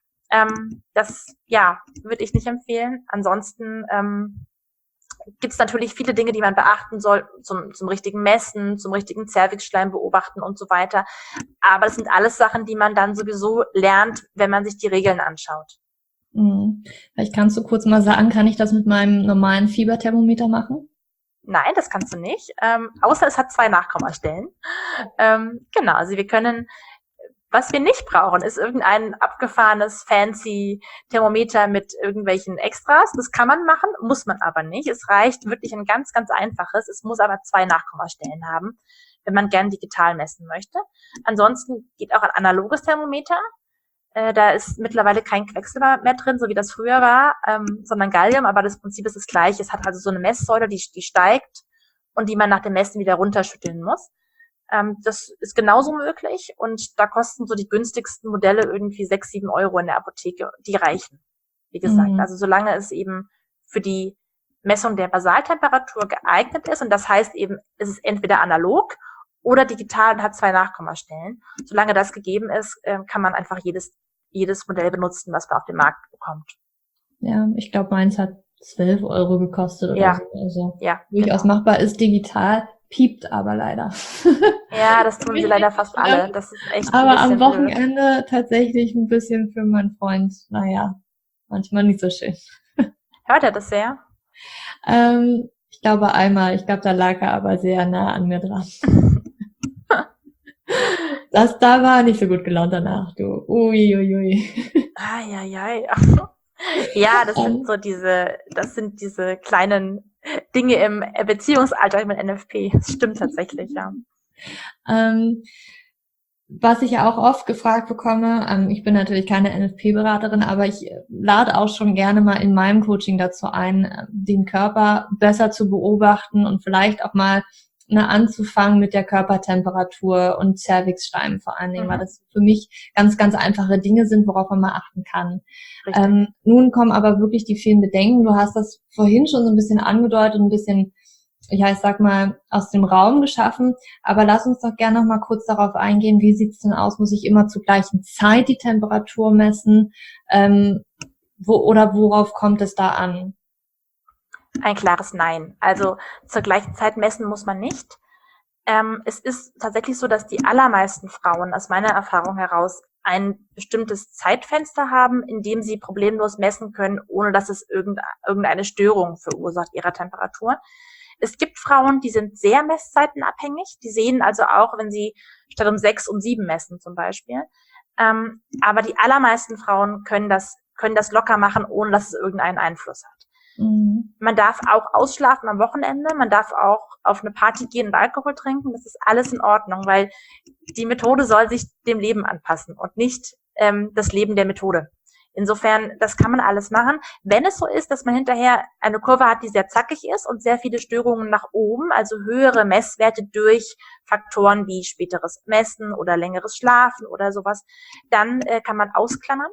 Ähm, das, ja, würde ich nicht empfehlen. Ansonsten ähm, gibt es natürlich viele Dinge, die man beachten soll, zum, zum richtigen Messen, zum richtigen Zervixschleim beobachten und so weiter. Aber das sind alles Sachen, die man dann sowieso lernt, wenn man sich die Regeln anschaut. Mhm. Vielleicht kannst du kurz mal sagen, kann ich das mit meinem normalen Fieberthermometer machen? Nein, das kannst du nicht, ähm, außer es hat zwei Nachkommastellen. Ähm, genau, also wir können Was wir nicht brauchen, ist irgendein abgefahrenes, fancy Thermometer mit irgendwelchen Extras. Das kann man machen, muss man aber nicht. Es reicht wirklich ein ganz, ganz einfaches. Es muss aber zwei Nachkommastellen haben, wenn man gern digital messen möchte. Ansonsten geht auch ein analoges Thermometer. Äh, da ist mittlerweile kein Quecksilber mehr drin, so wie das früher war, ähm, sondern Gallium, aber das Prinzip ist das gleiche. Es hat also so eine Messsäule, die, die steigt und die man nach dem Messen wieder runterschütteln muss. Ähm, das ist genauso möglich und da kosten so die günstigsten Modelle irgendwie sechs, sieben Euro in der Apotheke. Die reichen, wie gesagt. Mhm. Also solange es eben für die Messung der Basaltemperatur geeignet ist und das heißt eben, es ist entweder analog oder digital und hat zwei Nachkommastellen. Solange das gegeben ist, kann man einfach jedes, jedes Modell benutzen, was man auf dem Markt bekommt. Ja, ich glaube, meins hat zwölf Euro gekostet oder ja. so. Also ja, durchaus genau. Machbar, ist digital, piept aber leider. Ja, das tun sie leider fast alle. Das ist echt aber ein bisschen am Wochenende blöd. Tatsächlich ein bisschen für meinen Freund, naja, manchmal nicht so schön. Hört er das sehr? Ähm, ich glaube einmal, ich glaube, da lag er aber sehr nah an mir dran. Das, da war er nicht so gut gelaunt danach, du. Ui, ui, ui. Ai, ai, ai. Ja, das sind so diese, das sind diese kleinen Dinge im Beziehungsalltag mit N F P. Das stimmt tatsächlich, ja. Ähm, was ich ja auch oft gefragt bekomme, ähm, ich bin natürlich keine N F P-Beraterin, aber ich lade auch schon gerne mal in meinem Coaching dazu ein, den Körper besser zu beobachten und vielleicht auch mal ne, anzufangen mit der Körpertemperatur und Zervixschleim vor allen Dingen, mhm. weil das für mich ganz, ganz einfache Dinge sind, worauf man mal achten kann. Ähm, nun kommen aber wirklich die vielen Bedenken. Du hast das vorhin schon so ein bisschen angedeutet, ein bisschen, ja, ich sag mal, aus dem Raum geschaffen. Aber lass uns doch gerne noch mal kurz darauf eingehen, wie sieht's denn aus? Muss ich immer zur gleichen Zeit die Temperatur messen? Ähm, wo, oder worauf kommt es da an? Ein klares Nein. Also zur gleichen Zeit messen muss man nicht. Ähm, es ist tatsächlich so, dass die allermeisten Frauen aus meiner Erfahrung heraus ein bestimmtes Zeitfenster haben, in dem sie problemlos messen können, ohne dass es irgendeine Störung verursacht ihrer Temperatur. Es gibt Frauen, die sind sehr messzeitenabhängig. Die sehen also auch, wenn sie statt um sechs um sieben messen zum Beispiel. Ähm, aber die allermeisten Frauen können das, können das locker machen, ohne dass es irgendeinen Einfluss hat. Mhm. Man darf auch ausschlafen am Wochenende, man darf auch auf eine Party gehen und Alkohol trinken, das ist alles in Ordnung, weil die Methode soll sich dem Leben anpassen und nicht ähm, das Leben der Methode. Insofern, das kann man alles machen. Wenn es so ist, dass man hinterher eine Kurve hat, die sehr zackig ist und sehr viele Störungen nach oben, also höhere Messwerte durch Faktoren wie späteres Messen oder längeres Schlafen oder sowas, dann äh, kann man ausklammern.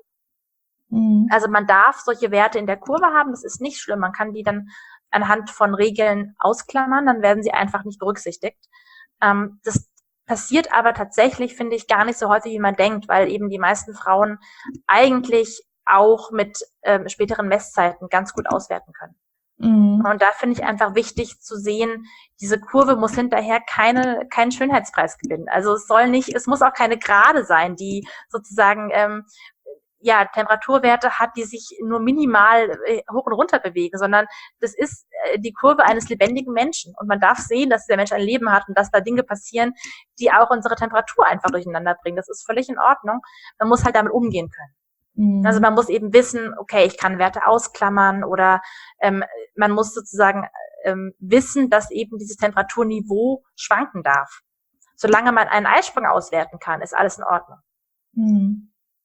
Also man darf solche Werte in der Kurve haben, das ist nicht schlimm. Man kann die dann anhand von Regeln ausklammern, dann werden sie einfach nicht berücksichtigt. Ähm, das passiert aber tatsächlich, finde ich, gar nicht so häufig, wie man denkt, weil eben die meisten Frauen eigentlich auch mit ähm, späteren Messzeiten ganz gut auswerten können. Mhm. Und da finde ich einfach wichtig zu sehen, diese Kurve muss hinterher keine, keinen Schönheitspreis gewinnen. Also es soll nicht, es muss auch keine Gerade sein, die sozusagen ähm, ja, Temperaturwerte hat, die sich nur minimal äh, hoch und runter bewegen, sondern das ist äh, die Kurve eines lebendigen Menschen. Und man darf sehen, dass der Mensch ein Leben hat und dass da Dinge passieren, die auch unsere Temperatur einfach durcheinander bringen. Das ist völlig in Ordnung. Man muss halt damit umgehen können. Mhm. Also man muss eben wissen, okay, ich kann Werte ausklammern oder ähm, man muss sozusagen ähm, wissen, dass eben dieses Temperaturniveau schwanken darf. Solange man einen Eisprung auswerten kann, ist alles in Ordnung. Mhm.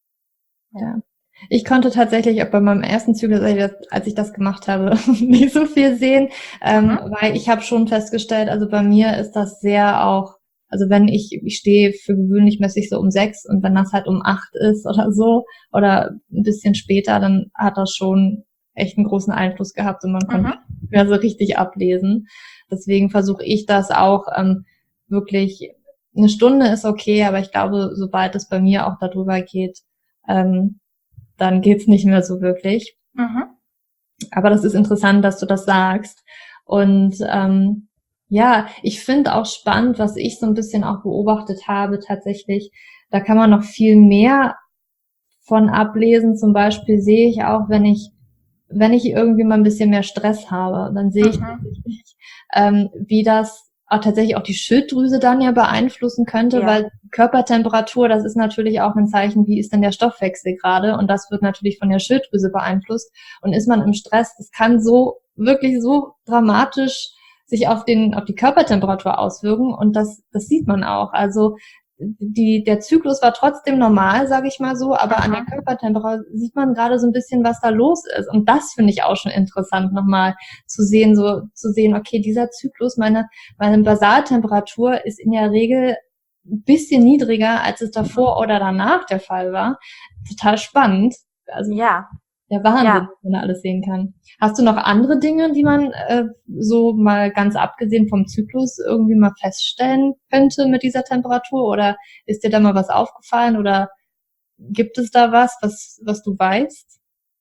Ja, ich konnte tatsächlich auch bei meinem ersten Zyklus, als ich das gemacht habe, nicht so viel sehen, ähm, mhm. weil ich habe schon festgestellt, also bei mir ist das sehr auch, also wenn ich, ich stehe für gewöhnlich messe ich so um sechs und wenn das halt um acht ist oder so oder ein bisschen später, dann hat das schon echt einen großen Einfluss gehabt und man konnte mhm. mehr so richtig ablesen. Deswegen versuche ich das auch ähm, wirklich, eine Stunde ist okay, aber ich glaube, sobald es bei mir auch darüber geht, Ähm, dann geht's nicht mehr so wirklich. Mhm. Aber das ist interessant, dass du das sagst. Und ähm, ja, ich finde auch spannend, was ich so ein bisschen auch beobachtet habe tatsächlich. Da kann man noch viel mehr von ablesen. Zum Beispiel sehe ich auch, wenn ich wenn ich irgendwie mal ein bisschen mehr Stress habe, dann sehe ich mhm. tatsächlich, ähm, wie das auch tatsächlich auch die Schilddrüse dann ja beeinflussen könnte, ja. Weil Körpertemperatur, das ist natürlich auch ein Zeichen, wie ist denn der Stoffwechsel gerade, und das wird natürlich von der Schilddrüse beeinflusst, und ist man im Stress, das kann so, wirklich so dramatisch sich auf den, auf die Körpertemperatur auswirken, und das, das sieht man auch, also die, der Zyklus war trotzdem normal, sage ich mal so, aber an der Körpertemperatur sieht man gerade so ein bisschen, was da los ist. Und das finde ich auch schon interessant, nochmal zu sehen, so zu sehen, okay, dieser Zyklus, meine, meine Basaltemperatur ist in der Regel ein bisschen niedriger, als es davor oder danach der Fall war. Total spannend. Also, ja. Der Wahnsinn, ja. Was man da alles sehen kann. Hast du noch andere Dinge, die man äh, so mal ganz abgesehen vom Zyklus irgendwie mal feststellen könnte mit dieser Temperatur? Oder ist dir da mal was aufgefallen? Oder gibt es da was, was, was du weißt?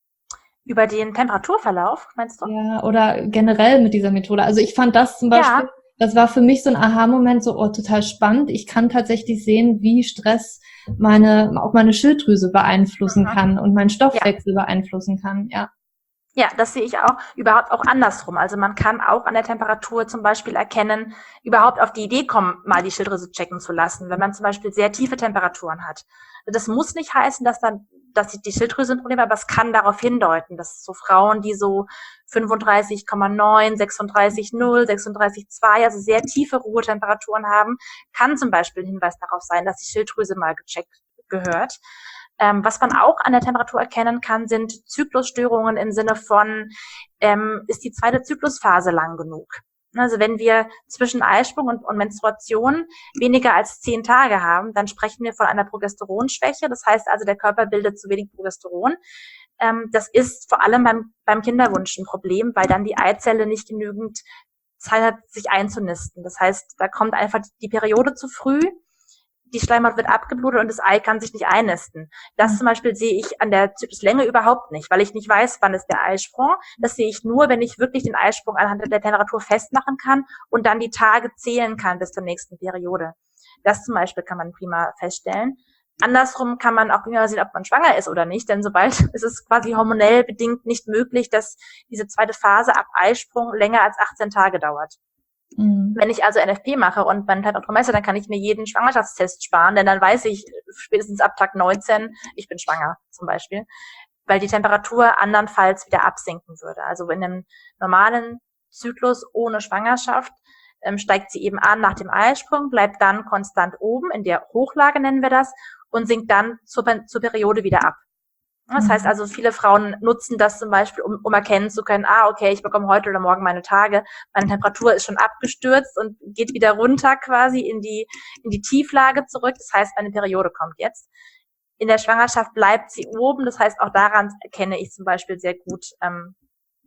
Über den Temperaturverlauf, meinst du? Ja, oder generell mit dieser Methode. Also ich fand das zum Beispiel, ja. Das war für mich so ein Aha-Moment, so oh, total spannend. Ich kann tatsächlich sehen, wie Stress meine, auch meine Schilddrüse beeinflussen mhm. kann und meinen Stoffwechsel ja. beeinflussen kann, ja. Ja, das sehe ich auch überhaupt auch andersrum. Also man kann auch an der Temperatur zum Beispiel erkennen, überhaupt auf die Idee kommen, mal die Schilddrüse checken zu lassen, wenn man zum Beispiel sehr tiefe Temperaturen hat. Das muss nicht heißen, dass dann, dass die Schilddrüse ein Problem hat, aber es kann darauf hindeuten, dass so Frauen, die so fünfunddreißig Komma neun, sechsunddreißig Komma null, sechsunddreißig Komma zwei, also sehr tiefe Ruhetemperaturen haben, kann zum Beispiel ein Hinweis darauf sein, dass die Schilddrüse mal gecheckt gehört. Ähm, was man auch an der Temperatur erkennen kann, sind Zyklusstörungen im Sinne von, ähm, ist die zweite Zyklusphase lang genug? Also wenn wir zwischen Eisprung und, und Menstruation weniger als zehn Tage haben, dann sprechen wir von einer Progesteronschwäche. Das heißt also, der Körper bildet zu wenig Progesteron. Ähm, das ist vor allem beim, beim Kinderwunsch ein Problem, weil dann die Eizelle nicht genügend Zeit hat, sich einzunisten. Das heißt, da kommt einfach die Periode zu früh. Die Schleimhaut wird abgeblutet und das Ei kann sich nicht einnisten. Das zum Beispiel sehe ich an der Zykluslänge überhaupt nicht, weil ich nicht weiß, wann ist der Eisprung. Das sehe ich nur, wenn ich wirklich den Eisprung anhand der Temperatur festmachen kann und dann die Tage zählen kann bis zur nächsten Periode. Das zum Beispiel kann man prima feststellen. Andersrum kann man auch prima sehen, ob man schwanger ist oder nicht, denn sobald ist es quasi hormonell bedingt nicht möglich, dass diese zweite Phase ab Eisprung länger als achtzehn Tage dauert. Mhm. Wenn ich also N F P mache und meinen Temperatur messe, dann kann ich mir jeden Schwangerschaftstest sparen, denn dann weiß ich spätestens ab Tag neunzehn, ich bin schwanger zum Beispiel, weil die Temperatur andernfalls wieder absinken würde. Also in einem normalen Zyklus ohne Schwangerschaft ähm, steigt sie eben an nach dem Eisprung, bleibt dann konstant oben, in der Hochlage nennen wir das, und sinkt dann zur, zur Periode wieder ab. Das heißt also, viele Frauen nutzen das zum Beispiel, um, um erkennen zu können, ah, okay, ich bekomme heute oder morgen meine Tage, meine Temperatur ist schon abgestürzt und geht wieder runter quasi in die, in die Tieflage zurück. Das heißt, meine Periode kommt jetzt. In der Schwangerschaft bleibt sie oben. Das heißt, auch daran erkenne ich zum Beispiel sehr gut, ähm,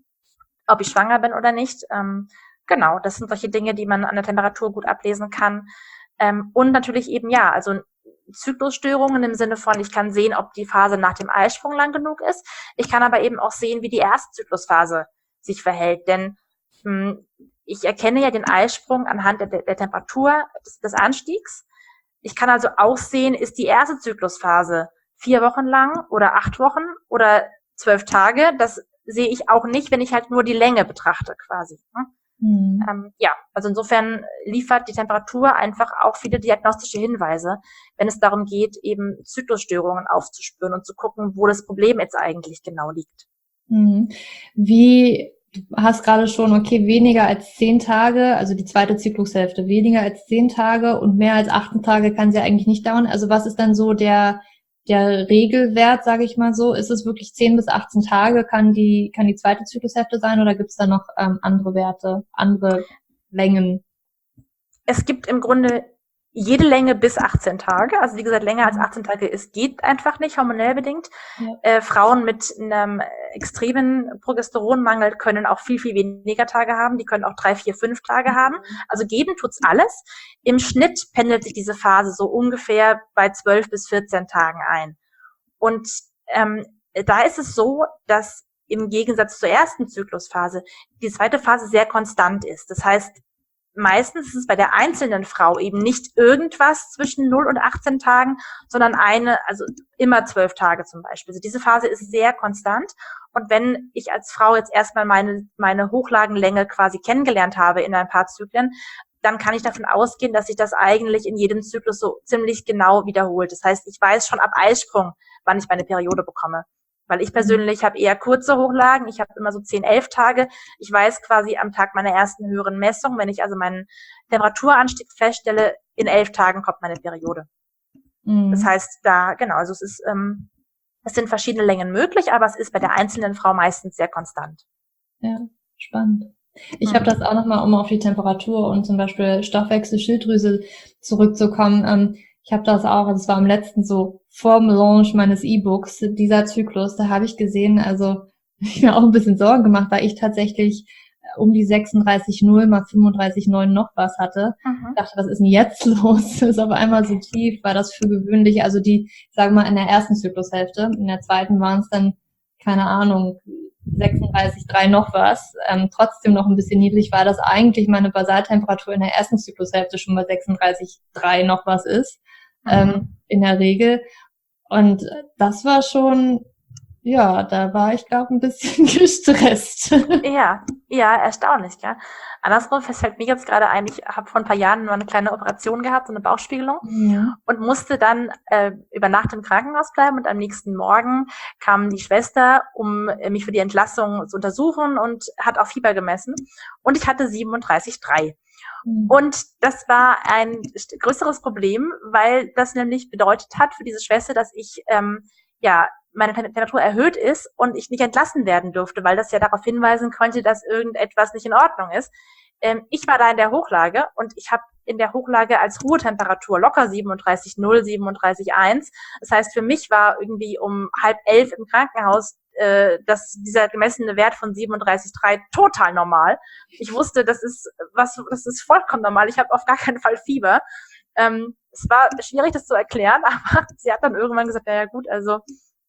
ob ich schwanger bin oder nicht. Ähm, genau, das sind solche Dinge, die man an der Temperatur gut ablesen kann. Ähm, und natürlich eben, ja, also Zyklusstörungen im Sinne von, ich kann sehen, ob die Phase nach dem Eisprung lang genug ist. Ich kann aber eben auch sehen, wie die erste Zyklusphase sich verhält, denn hm, ich erkenne ja den Eisprung anhand der, der Temperatur des, des Anstiegs. Ich kann also auch sehen, ist die erste Zyklusphase vier Wochen lang oder acht Wochen oder zwölf Tage. Das sehe ich auch nicht, wenn ich halt nur die Länge betrachte quasi. Mhm. Ähm, ja, also insofern liefert die Temperatur einfach auch viele diagnostische Hinweise, wenn es darum geht, eben Zyklusstörungen aufzuspüren und zu gucken, wo das Problem jetzt eigentlich genau liegt. Mhm. Wie, du hast gerade schon, okay, weniger als zehn Tage, also die zweite Zyklushälfte, weniger als zehn Tage und mehr als achtzehn Tage kann sie eigentlich nicht dauern. Also was ist dann so der der Regelwert, sage ich mal so? Ist es wirklich zehn bis achtzehn Tage, kann die kann die zweite Zyklushälfte sein, oder gibt es da noch ähm, andere Werte, andere Längen? Es gibt im Grunde jede Länge bis achtzehn Tage. Also wie gesagt, länger als achtzehn Tage ist, geht einfach nicht, hormonell bedingt. Ja. Äh, Frauen mit einem extremen Progesteronmangel können auch viel, viel weniger Tage haben. Die können auch drei, vier, fünf Tage mhm. haben. Also geben tut's alles. Im Schnitt pendelt sich diese Phase so ungefähr bei zwölf bis vierzehn Tagen ein. Und ähm, da ist es so, dass im Gegensatz zur ersten Zyklusphase die zweite Phase sehr konstant ist. Das heißt, meistens ist es bei der einzelnen Frau eben nicht irgendwas zwischen null und achtzehn Tagen, sondern eine, also immer zwölf Tage zum Beispiel. Also diese Phase ist sehr konstant. Und wenn ich als Frau jetzt erstmal meine, meine Hochlagenlänge quasi kennengelernt habe in ein paar Zyklen, dann kann ich davon ausgehen, dass sich das eigentlich in jedem Zyklus so ziemlich genau wiederholt. Das heißt, ich weiß schon ab Eisprung, wann ich meine Periode bekomme. Weil ich persönlich habe eher kurze Hochlagen. Ich habe immer so zehn, elf Tage. Ich weiß quasi am Tag meiner ersten höheren Messung, wenn ich also meinen Temperaturanstieg feststelle, in elf Tagen kommt meine Periode. Mhm. Das heißt, da, genau, also es ist, ähm, es sind verschiedene Längen möglich, aber es ist bei der einzelnen Frau meistens sehr konstant. Ja, spannend. Ich mhm. habe das auch nochmal, um auf die Temperatur und zum Beispiel Stoffwechsel, Schilddrüse zurückzukommen. Ähm, ich habe das auch, also es war am letzten so vorm Launch meines E-Books, dieser Zyklus, da habe ich gesehen, also ich mir auch ein bisschen Sorgen gemacht, weil ich tatsächlich um die sechsunddreißig Komma null mal fünfunddreißig Komma neun noch was hatte. Mhm. Ich dachte, was ist denn jetzt los? Das ist auf einmal so tief, war das für gewöhnlich, also die, sagen wir mal, in der ersten Zyklushälfte, in der zweiten waren es dann, keine Ahnung, sechsunddreißig Komma drei noch was, ähm, trotzdem noch ein bisschen niedrig, weil das eigentlich meine Basaltemperatur in der ersten Zyklushälfte schon bei sechsunddreißig Komma drei noch was ist, mhm. ähm, in der Regel. Und das war schon, ja, da war ich, glaube ein bisschen gestresst. Ja, ja, erstaunlich, gell? Andersrum fällt mir jetzt gerade ein, ich habe vor ein paar Jahren nur eine kleine Operation gehabt, so eine Bauchspiegelung, ja. Und musste dann äh, über Nacht im Krankenhaus bleiben und am nächsten Morgen kam die Schwester, um äh, mich für die Entlassung zu untersuchen und hat auch Fieber gemessen und ich hatte siebenunddreißig Komma drei. Mhm. Und das war ein größeres Problem, weil das nämlich bedeutet hat für diese Schwester, dass ich ähm, ja meine Temperatur erhöht ist und ich nicht entlassen werden durfte, weil das ja darauf hinweisen könnte, dass irgendetwas nicht in Ordnung ist. Ähm, ich war da in der Hochlage und ich habe in der Hochlage als Ruhetemperatur locker siebenunddreißig Komma null, siebenunddreißig Komma eins. Das heißt, für mich war irgendwie um halb elf im Krankenhaus äh, dass dieser gemessene Wert von siebenunddreißig Komma drei total normal. Ich wusste, das ist was, das ist vollkommen normal. Ich habe auf gar keinen Fall Fieber. Ähm, es war schwierig, das zu erklären, aber sie hat dann irgendwann gesagt, ja, ja gut, also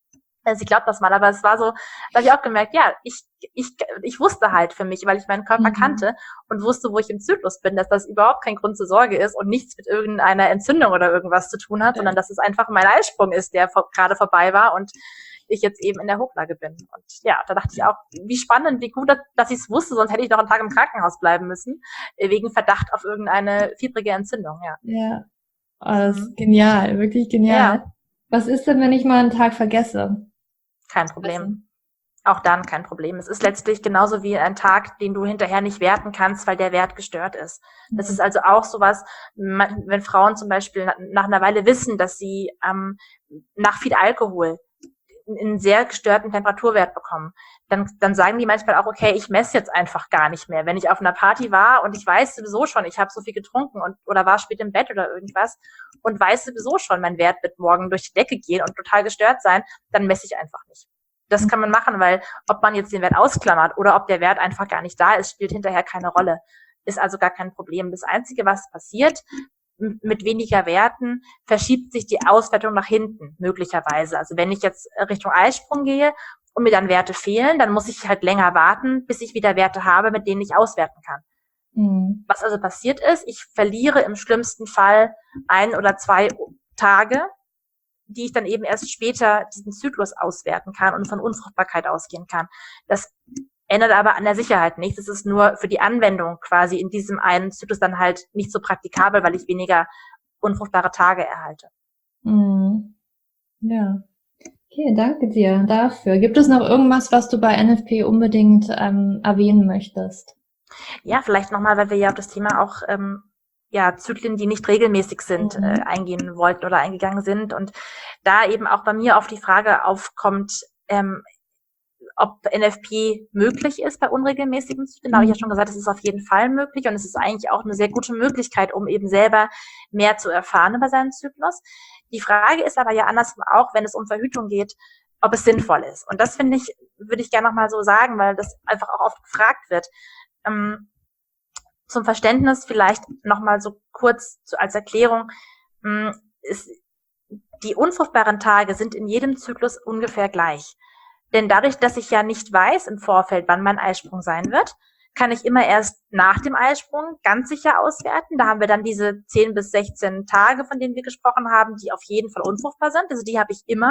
sie glaubt das mal, aber es war so, da habe ich auch gemerkt, ja, ich, ich, ich wusste halt für mich, weil ich meinen Körper mhm. kannte und wusste, wo ich im Zyklus bin, dass das überhaupt kein Grund zur Sorge ist und nichts mit irgendeiner Entzündung oder irgendwas zu tun hat, ja. Sondern dass es einfach mein Eisprung ist, der vor, gerade vorbei war und ich jetzt eben in der Hochlage bin. Und ja, da dachte ich auch, wie spannend, wie gut, dass ich es wusste, sonst hätte ich noch einen Tag im Krankenhaus bleiben müssen, wegen Verdacht auf irgendeine fiebrige Entzündung, ja. Ja, oh, das ist genial, wirklich genial. Ja. Was ist denn, wenn ich mal einen Tag vergesse? Kein Problem. Auch dann kein Problem. Es ist letztlich genauso wie ein Tag, den du hinterher nicht werten kannst, weil der Wert gestört ist. Das mhm. ist also auch sowas, wenn Frauen zum Beispiel nach einer Weile wissen, dass sie ähm, nach viel Alkohol einen sehr gestörten Temperaturwert bekommen, dann, dann sagen die manchmal auch, okay, ich messe jetzt einfach gar nicht mehr. Wenn ich auf einer Party war und ich weiß sowieso schon, ich habe so viel getrunken und oder war spät im Bett oder irgendwas und weiß sowieso schon, mein Wert wird morgen durch die Decke gehen und total gestört sein, dann messe ich einfach nicht. Das kann man machen, weil ob man jetzt den Wert ausklammert oder ob der Wert einfach gar nicht da ist, spielt hinterher keine Rolle. Ist also gar kein Problem. Das Einzige, was passiert, mit weniger Werten verschiebt sich die Auswertung nach hinten, möglicherweise. Also wenn ich jetzt Richtung Eisprung gehe und mir dann Werte fehlen, dann muss ich halt länger warten, bis ich wieder Werte habe, mit denen ich auswerten kann. Mhm. Was also passiert ist, ich verliere im schlimmsten Fall ein oder zwei Tage, die ich dann eben erst später diesen Zyklus auswerten kann und von Unfruchtbarkeit ausgehen kann. Das ändert aber an der Sicherheit nichts. Es ist nur für die Anwendung quasi in diesem einen Zyklus dann halt nicht so praktikabel, weil ich weniger unfruchtbare Tage erhalte. Mhm. Ja. Okay, danke dir dafür. Gibt es noch irgendwas, was du bei N F P unbedingt ähm, erwähnen möchtest? Ja, vielleicht nochmal, weil wir ja auf das Thema auch ähm, ja Zyklen, die nicht regelmäßig sind, mhm. äh, eingehen wollten oder eingegangen sind. Und da eben auch bei mir auf die Frage aufkommt, ähm, ob N F P möglich ist bei unregelmäßigen Zyklen. Da habe ich ja schon gesagt, es ist auf jeden Fall möglich und es ist eigentlich auch eine sehr gute Möglichkeit, um eben selber mehr zu erfahren über seinen Zyklus. Die Frage ist aber ja andersrum auch, wenn es um Verhütung geht, ob es sinnvoll ist. Und das finde ich, würde ich gerne nochmal so sagen, weil das einfach auch oft gefragt wird. Ähm, zum Verständnis vielleicht nochmal so kurz zu, als Erklärung, ähm, ist, die unfruchtbaren Tage sind in jedem Zyklus ungefähr gleich. Denn dadurch, dass ich ja nicht weiß im Vorfeld, wann mein Eisprung sein wird, kann ich immer erst nach dem Eisprung ganz sicher auswerten. Da haben wir dann diese zehn bis sechzehn Tage, von denen wir gesprochen haben, die auf jeden Fall unfruchtbar sind. Also die habe ich immer.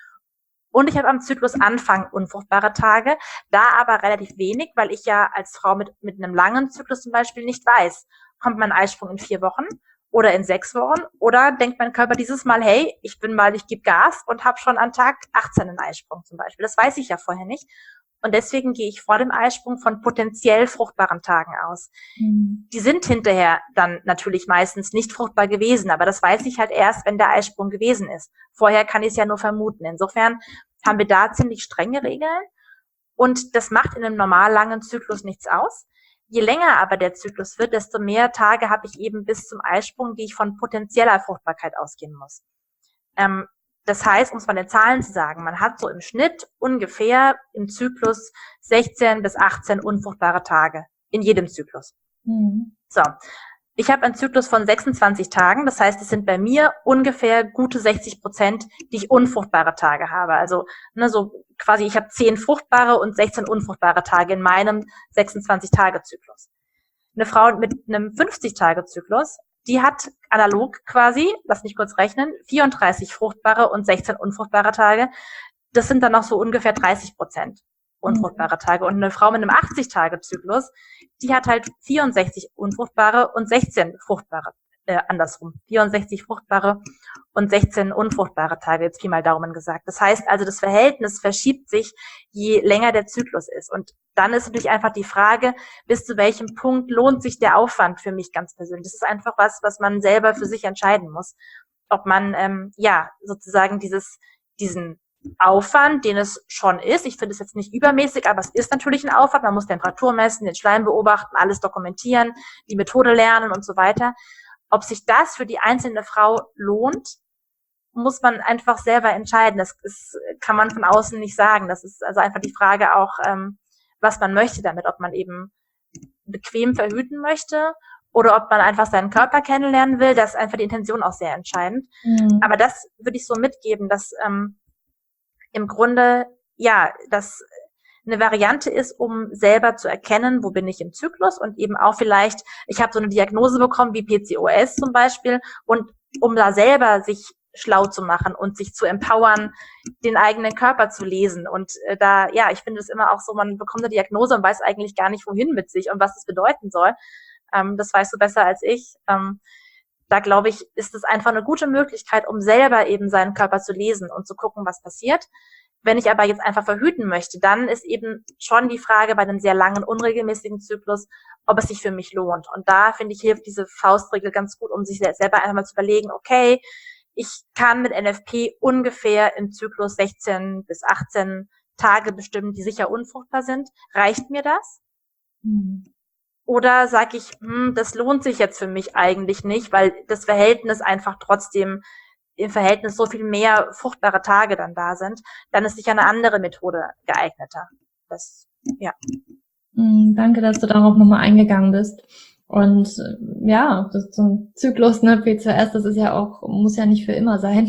Und ich habe am Zyklusanfang unfruchtbare Tage, da aber relativ wenig, weil ich ja als Frau mit, mit einem langen Zyklus zum Beispiel nicht weiß, kommt mein Eisprung in vier Wochen oder in sechs Wochen? Oder denkt mein Körper dieses Mal, hey, ich bin mal, ich gebe Gas und habe schon an Tag achtzehn einen Eisprung zum Beispiel. Das weiß ich ja vorher nicht. Und deswegen gehe ich vor dem Eisprung von potenziell fruchtbaren Tagen aus. Mhm. Die sind hinterher dann natürlich meistens nicht fruchtbar gewesen, aber das weiß ich halt erst, wenn der Eisprung gewesen ist. Vorher kann ich es ja nur vermuten. Insofern haben wir da ziemlich strenge Regeln und das macht in einem normal langen Zyklus nichts aus. Je länger aber der Zyklus wird, desto mehr Tage habe ich eben bis zum Eisprung, die ich von potenzieller Fruchtbarkeit ausgehen muss. Ähm, das heißt, um es mal in Zahlen zu sagen, man hat so im Schnitt ungefähr im Zyklus sechzehn bis achtzehn unfruchtbare Tage. In jedem Zyklus. Mhm. So. Ich habe einen Zyklus von sechsundzwanzig Tagen. Das heißt, es sind bei mir ungefähr gute sechzig Prozent, die ich unfruchtbare Tage habe. Also, ne, so quasi, ich habe zehn fruchtbare und sechzehn unfruchtbare Tage in meinem sechsundzwanzig-Tage-Zyklus. Eine Frau mit einem fünfzig-Tage-Zyklus, die hat analog quasi, lass mich kurz rechnen, vierunddreißig fruchtbare und sechzehn unfruchtbare Tage. Das sind dann noch so ungefähr dreißig Prozent unfruchtbare Tage. Und eine Frau mit einem achtzig-Tage-Zyklus, die hat halt vierundsechzig unfruchtbare und sechzehn fruchtbare, äh, andersrum, vierundsechzig fruchtbare und sechzehn unfruchtbare Tage, jetzt Pi mal Daumen gesagt. Das heißt also, das Verhältnis verschiebt sich, je länger der Zyklus ist. Und dann ist natürlich einfach die Frage, bis zu welchem Punkt lohnt sich der Aufwand für mich ganz persönlich. Das ist einfach was, was man selber für sich entscheiden muss. Ob man, ähm, ja, sozusagen dieses, diesen Aufwand, den es schon ist. Ich finde es jetzt nicht übermäßig, aber es ist natürlich ein Aufwand. Man muss Temperatur messen, den Schleim beobachten, alles dokumentieren, die Methode lernen und so weiter. Ob sich das für die einzelne Frau lohnt, muss man einfach selber entscheiden. Das ist, kann man von außen nicht sagen. Das ist also einfach die Frage auch, ähm, was man möchte damit. Ob man eben bequem verhüten möchte oder ob man einfach seinen Körper kennenlernen will. Das ist einfach die Intention auch sehr entscheidend. Mhm. Aber das würde ich so mitgeben, dass ähm, im Grunde, ja, das eine Variante ist, um selber zu erkennen, wo bin ich im Zyklus und eben auch vielleicht, ich habe so eine Diagnose bekommen wie P C O S zum Beispiel und um da selber sich schlau zu machen und sich zu empowern, den eigenen Körper zu lesen und äh, da, ja, ich finde es immer auch so, man bekommt eine Diagnose und weiß eigentlich gar nicht, wohin mit sich und was es bedeuten soll. Ähm, das weißt du besser als ich. Ähm, Da glaube ich, ist es einfach eine gute Möglichkeit, um selber eben seinen Körper zu lesen und zu gucken, was passiert. Wenn ich aber jetzt einfach verhüten möchte, dann ist eben schon die Frage bei einem sehr langen, unregelmäßigen Zyklus, ob es sich für mich lohnt. Und da, finde ich, hilft diese Faustregel ganz gut, um sich selber einfach mal zu überlegen, okay, ich kann mit N F P ungefähr im Zyklus sechzehn bis achtzehn Tage bestimmen, die sicher unfruchtbar sind. Reicht mir das? Mhm. Oder sage ich, hm, das lohnt sich jetzt für mich eigentlich nicht, weil das Verhältnis einfach trotzdem im Verhältnis so viel mehr fruchtbare Tage dann da sind, dann ist sicher eine andere Methode geeigneter. Das, ja. Danke, dass du darauf nochmal eingegangen bist. Und ja, das ist so ein Zyklus, ne, P C O S, das ist ja auch, muss ja nicht für immer sein.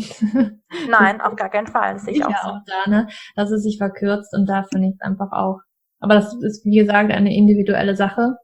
Nein, auf gar keinen Fall. Das sehe ich auch so. Auch da, ne, dass es sich verkürzt und da finde ich es einfach auch. Aber das ist, wie gesagt, eine individuelle Sache.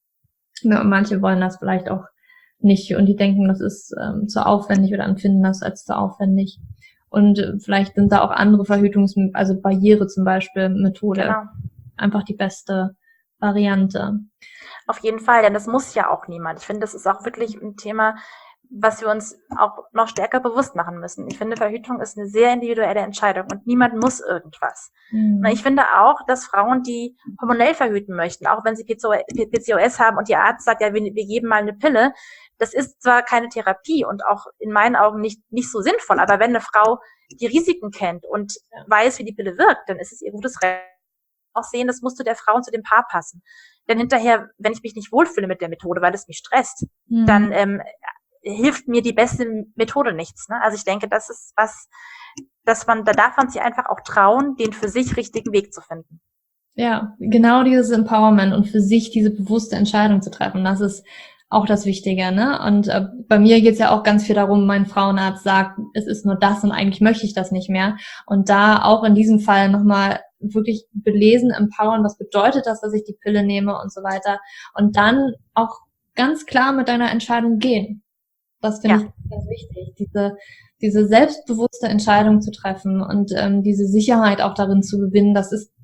Ja, und manche wollen das vielleicht auch nicht und die denken, das ist ähm, zu aufwendig oder empfinden das als zu aufwendig. Und äh, vielleicht sind da auch andere Verhütungs-, also Barriere zum Beispiel, Methode, genau, einfach die beste Variante. Auf jeden Fall, denn das muss ja auch niemand. Ich finde, das ist auch wirklich ein Thema, was wir uns auch noch stärker bewusst machen müssen. Ich finde, Verhütung ist eine sehr individuelle Entscheidung und niemand muss irgendwas. Mhm. Ich finde auch, dass Frauen, die hormonell verhüten möchten, auch wenn sie P C O S haben und ihr Arzt sagt, ja, wir, wir geben mal eine Pille, das ist zwar keine Therapie und auch in meinen Augen nicht, nicht so sinnvoll, aber wenn eine Frau die Risiken kennt und weiß, wie die Pille wirkt, dann ist es ihr gutes Recht. Auch sehen, das muss zu der Frau und zu dem Paar passen. Denn hinterher, wenn ich mich nicht wohlfühle mit der Methode, weil es mich stresst, mhm. dann ähm, hilft mir die beste Methode nichts. Ne? Also ich denke, das ist was, dass man, da darf man sich einfach auch trauen, den für sich richtigen Weg zu finden. Ja, genau dieses Empowerment und für sich diese bewusste Entscheidung zu treffen, das ist auch das Wichtige, ne? Und äh, bei mir geht's ja auch ganz viel darum, mein Frauenarzt sagt, es ist nur das und eigentlich möchte ich das nicht mehr. Und da auch in diesem Fall nochmal wirklich belesen, empowern, was bedeutet das, dass ich die Pille nehme und so weiter. Und dann auch ganz klar mit deiner Entscheidung gehen. Das finde ja. ich ganz wichtig, diese diese selbstbewusste Entscheidung zu treffen und ähm, diese Sicherheit auch darin zu gewinnen, das ist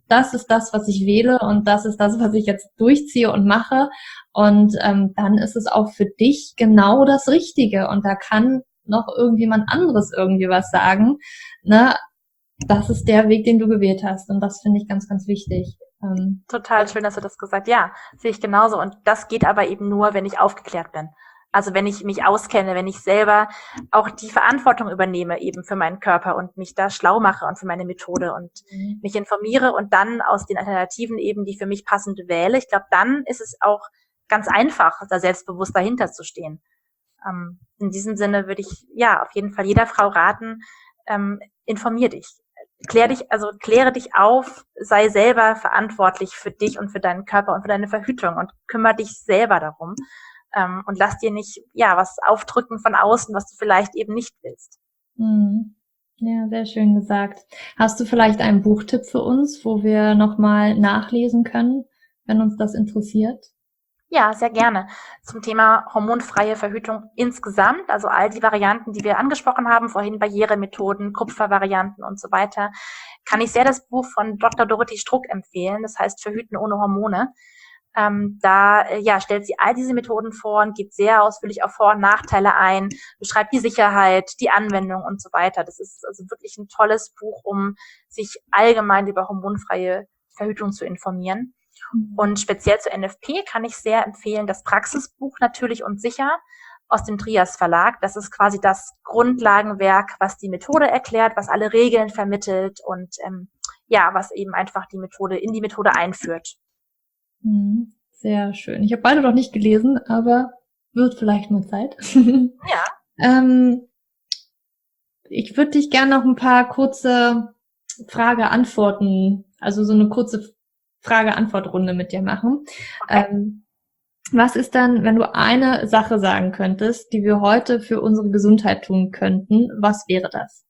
das ist das, was ich wähle und das ist das, was ich jetzt durchziehe und mache. Und ähm, dann ist es auch für dich genau das Richtige. Und da kann noch irgendjemand anderes irgendwie was sagen, ne? Das ist der Weg, den du gewählt hast. Und das finde ich ganz, ganz wichtig. Ähm, Total schön, dass du das gesagt hast. Ja, sehe ich genauso. Und das geht aber eben nur, wenn ich aufgeklärt bin. Also wenn ich mich auskenne, wenn ich selber auch die Verantwortung übernehme eben für meinen Körper und mich da schlau mache und für meine Methode und Mhm. mich informiere und dann aus den Alternativen eben die für mich passende wähle. Ich glaube, dann ist es auch ganz einfach, da selbstbewusst dahinter zu stehen. Ähm, in diesem Sinne würde ich ja auf jeden Fall jeder Frau raten, ähm, informier dich. Klär dich, also kläre dich auf, sei selber verantwortlich für dich und für deinen Körper und für deine Verhütung und kümmere dich selber darum. Ähm, und lass dir nicht, ja, was aufdrücken von außen, was du vielleicht eben nicht willst. Mhm. Ja, sehr schön gesagt. Hast du vielleicht einen Buchtipp für uns, wo wir nochmal nachlesen können, wenn uns das interessiert? Ja, sehr gerne. Zum Thema hormonfreie Verhütung insgesamt, also all die Varianten, die wir angesprochen haben, vorhin Barrieremethoden, Kupfervarianten und so weiter, kann ich sehr das Buch von Doktor Dorothee Struck empfehlen. Das heißt Verhüten ohne Hormone. Ähm, da äh, ja, stellt sie all diese Methoden vor und geht sehr ausführlich auf Vor- und Nachteile ein, beschreibt die Sicherheit, die Anwendung und so weiter. Das ist also wirklich ein tolles Buch, um sich allgemein über hormonfreie Verhütung zu informieren. Und speziell zu N F P kann ich sehr empfehlen das Praxisbuch Natürlich und sicher aus dem Trias Verlag. Das ist quasi das Grundlagenwerk, was die Methode erklärt, was alle Regeln vermittelt und ähm, ja, was eben einfach die Methode in die Methode einführt. Mhm. Sehr schön. Ich habe beide noch nicht gelesen, aber wird vielleicht mal Zeit. Ja. ähm, ich würde dich gerne noch ein paar kurze Frage-Antworten, also so eine kurze Frage-Antwort-Runde mit dir machen. Okay. Ähm, was ist dann, wenn du eine Sache sagen könntest, die wir heute für unsere Gesundheit tun könnten? Was wäre das?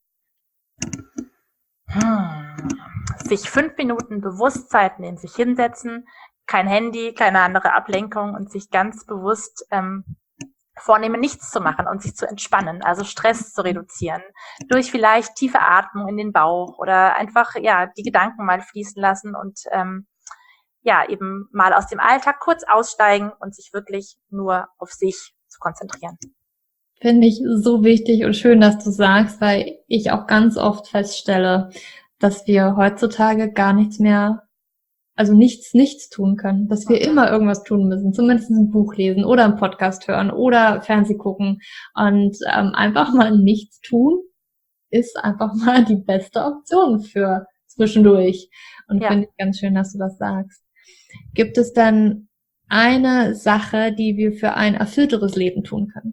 Hm. Sich fünf Minuten Bewusstsein nehmen, sich hinsetzen, kein Handy, keine andere Ablenkung und sich ganz bewusst ähm, vornehmen, nichts zu machen und sich zu entspannen, also Stress zu reduzieren, durch vielleicht tiefe Atmung in den Bauch oder einfach ja die Gedanken mal fließen lassen und ähm, ja eben mal aus dem Alltag kurz aussteigen und sich wirklich nur auf sich zu konzentrieren. Finde ich so wichtig und schön, dass du sagst, weil ich auch ganz oft feststelle, dass wir heutzutage gar nichts mehr, also nichts, nichts tun können, dass wir immer irgendwas tun müssen, zumindest ein Buch lesen oder einen Podcast hören oder Fernseh gucken und ähm, einfach mal nichts tun ist einfach mal die beste Option für zwischendurch. Und Ja. finde ich ganz schön, dass du das sagst. Gibt es dann eine Sache, die wir für ein erfüllteres Leben tun können?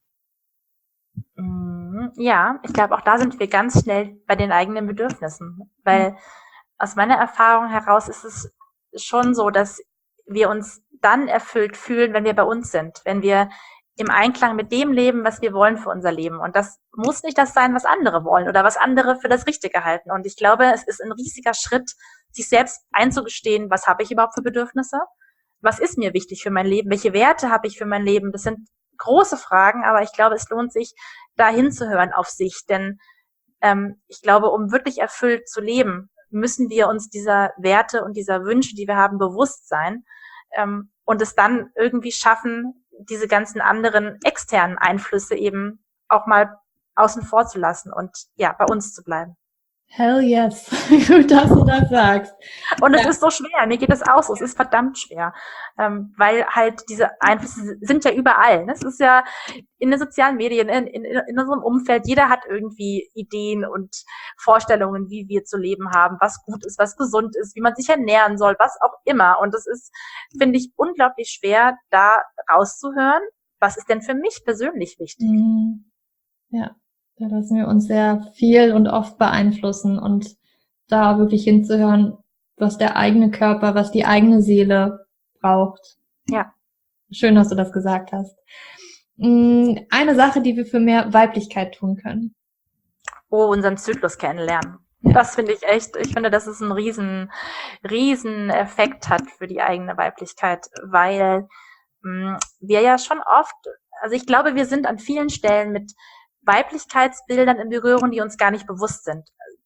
Ja, ich glaube, auch da sind wir ganz schnell bei den eigenen Bedürfnissen, weil aus meiner Erfahrung heraus ist es schon so, dass wir uns dann erfüllt fühlen, wenn wir bei uns sind, wenn wir im Einklang mit dem leben, was wir wollen für unser Leben. Und das muss nicht das sein, was andere wollen oder was andere für das Richtige halten. Und ich glaube, es ist ein riesiger Schritt, sich selbst einzugestehen, was habe ich überhaupt für Bedürfnisse? Was ist mir wichtig für mein Leben? Welche Werte habe ich für mein Leben? Das sind große Fragen, aber ich glaube, es lohnt sich, da hinzuhören auf sich. Denn ähm, ich glaube, um wirklich erfüllt zu leben, müssen wir uns dieser Werte und dieser Wünsche, die wir haben, bewusst sein ähm, und es dann irgendwie schaffen, diese ganzen anderen externen Einflüsse eben auch mal außen vor zu lassen und ja, bei uns zu bleiben. Hell yes, gut, dass du das sagst. Und es ist so schwer, mir geht es auch so, es ist verdammt schwer, ähm, weil halt diese Einflüsse sind ja überall. Ne? Es ist ja in den sozialen Medien, in, in, in unserem Umfeld, jeder hat irgendwie Ideen und Vorstellungen, wie wir zu leben haben, was gut ist, was gesund ist, wie man sich ernähren soll, was auch immer. Und das ist, finde ich, unglaublich schwer, da rauszuhören, was ist denn für mich persönlich wichtig. Mhm. Ja. Da lassen wir uns sehr viel und oft beeinflussen und da wirklich hinzuhören, was der eigene Körper, was die eigene Seele braucht. Ja. Schön, dass du das gesagt hast. Eine Sache, die wir für mehr Weiblichkeit tun können. Oh, unseren Zyklus kennenlernen. Ja. Das finde ich echt, ich finde, dass es einen riesen, riesen Effekt hat für die eigene Weiblichkeit, weil mh, wir ja schon oft, also ich glaube, wir sind an vielen Stellen mit Weiblichkeitsbildern in Berührung, die uns gar nicht bewusst sind.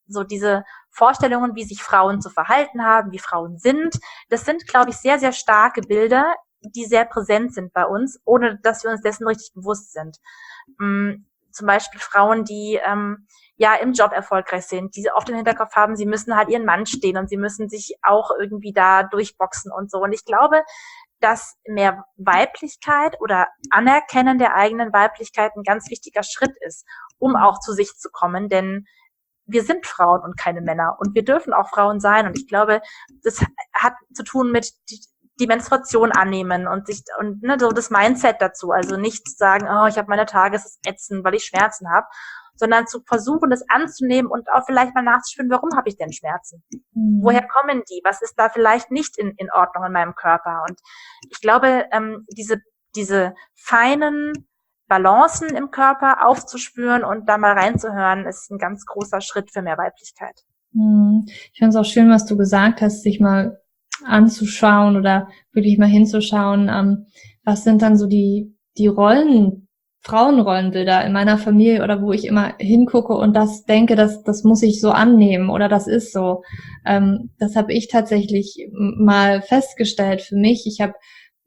so diese Vorstellungen, wie sich Frauen zu verhalten haben, wie Frauen sind, das sind, glaube ich, sehr, sehr starke Bilder, die sehr präsent sind bei uns, ohne dass wir uns dessen richtig bewusst sind. Ähm, zum Beispiel Frauen, die ähm, ja im Job erfolgreich sind, die oft den Hinterkopf haben, sie müssen halt ihren Mann stehen und sie müssen sich auch irgendwie da durchboxen und so. Und ich glaube, dass mehr Weiblichkeit oder Anerkennen der eigenen Weiblichkeit ein ganz wichtiger Schritt ist, um auch zu sich zu kommen, denn wir sind Frauen und keine Männer und wir dürfen auch Frauen sein. Und ich glaube, das hat zu tun mit die, die Menstruation annehmen und sich und ne, so das Mindset dazu. Also nicht zu sagen, oh, ich habe meine Tage, es ist ätzend, weil ich Schmerzen habe, sondern zu versuchen, das anzunehmen und auch vielleicht mal nachzuspüren, warum habe ich denn Schmerzen? Mhm. Woher kommen die? Was ist da vielleicht nicht in, in Ordnung in meinem Körper? Und ich glaube, ähm, diese, diese feinen Balancen im Körper aufzuspüren und da mal reinzuhören, ist ein ganz großer Schritt für mehr Weiblichkeit. Ich finde es auch schön, was du gesagt hast, sich mal anzuschauen oder wirklich mal hinzuschauen, ähm, was sind dann so die die Rollen, Frauenrollenbilder in meiner Familie oder wo ich immer hingucke und das denke, das das muss ich so annehmen oder das ist so. Ähm, das habe ich tatsächlich mal festgestellt für mich. Ich habe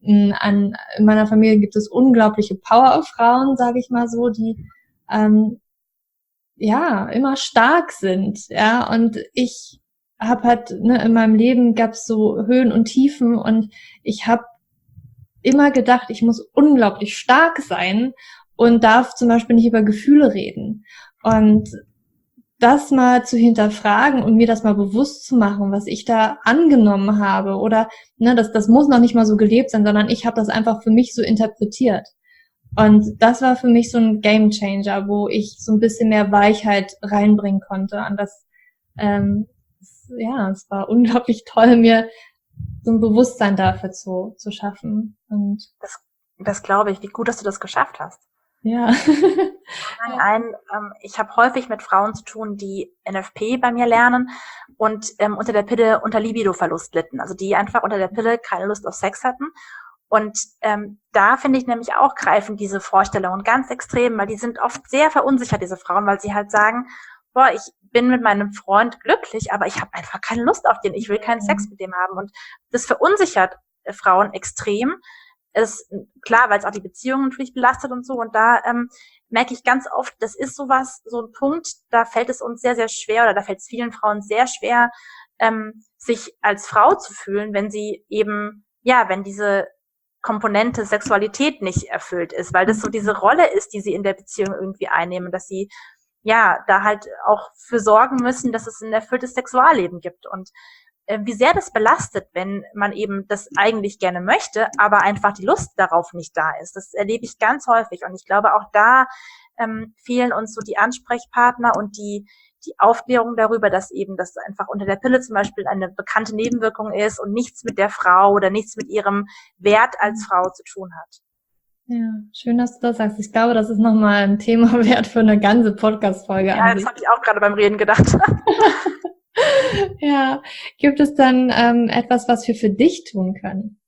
an in meiner Familie gibt es unglaubliche Powerfrauen, sage ich mal so, die ähm, ja immer stark sind, ja, und ich habe halt, ne, in meinem Leben gab es so Höhen und Tiefen und ich habe immer gedacht, ich muss unglaublich stark sein und darf zum Beispiel nicht über Gefühle reden. Und das mal zu hinterfragen und mir das mal bewusst zu machen, was ich da angenommen habe oder, ne, das, das muss noch nicht mal so gelebt sein, sondern ich habe das einfach für mich so interpretiert. Und das war für mich so ein Gamechanger, wo ich so ein bisschen mehr Weichheit reinbringen konnte an das, ähm, ja, es war unglaublich toll, mir so ein Bewusstsein dafür zu, zu schaffen. Und das, das glaube ich, wie gut, dass du das geschafft hast. Ja. Ein, ähm, ich habe häufig mit Frauen zu tun, die N F P bei mir lernen und ähm, unter der Pille unter Libido-Verlust litten, also die einfach unter der Pille keine Lust auf Sex hatten. Und ähm, da finde ich nämlich auch greifen diese Vorstellungen ganz extrem, weil die sind oft sehr verunsichert, diese Frauen, weil sie halt sagen, boah, ich bin mit meinem Freund glücklich, aber ich habe einfach keine Lust auf den, ich will keinen Sex mit dem haben. Und das verunsichert äh, Frauen extrem. Ist klar, weil es auch die Beziehungen natürlich belastet und so. Und da ähm, merke ich ganz oft, das ist sowas, so ein Punkt, da fällt es uns sehr, sehr schwer oder da fällt es vielen Frauen sehr schwer, ähm, sich als Frau zu fühlen, wenn sie eben, ja, wenn diese Komponente Sexualität nicht erfüllt ist, weil das so diese Rolle ist, die sie in der Beziehung irgendwie einnehmen, dass sie ja da halt auch für sorgen müssen, dass es ein erfülltes Sexualleben gibt. Und äh, wie sehr das belastet, wenn man eben das eigentlich gerne möchte, aber einfach die Lust darauf nicht da ist. Das erlebe ich ganz häufig. Und ich glaube, auch da ähm, fehlen uns so die Ansprechpartner und die die Aufklärung darüber, dass eben das einfach unter der Pille zum Beispiel eine bekannte Nebenwirkung ist und nichts mit der Frau oder nichts mit ihrem Wert als Frau zu tun hat. Ja, schön, dass du das sagst. Ich glaube, das ist nochmal ein Thema wert für eine ganze Podcast-Folge. Ja, das habe ich auch gerade beim Reden gedacht. Ja, gibt es dann ähm, etwas, was wir für dich tun können?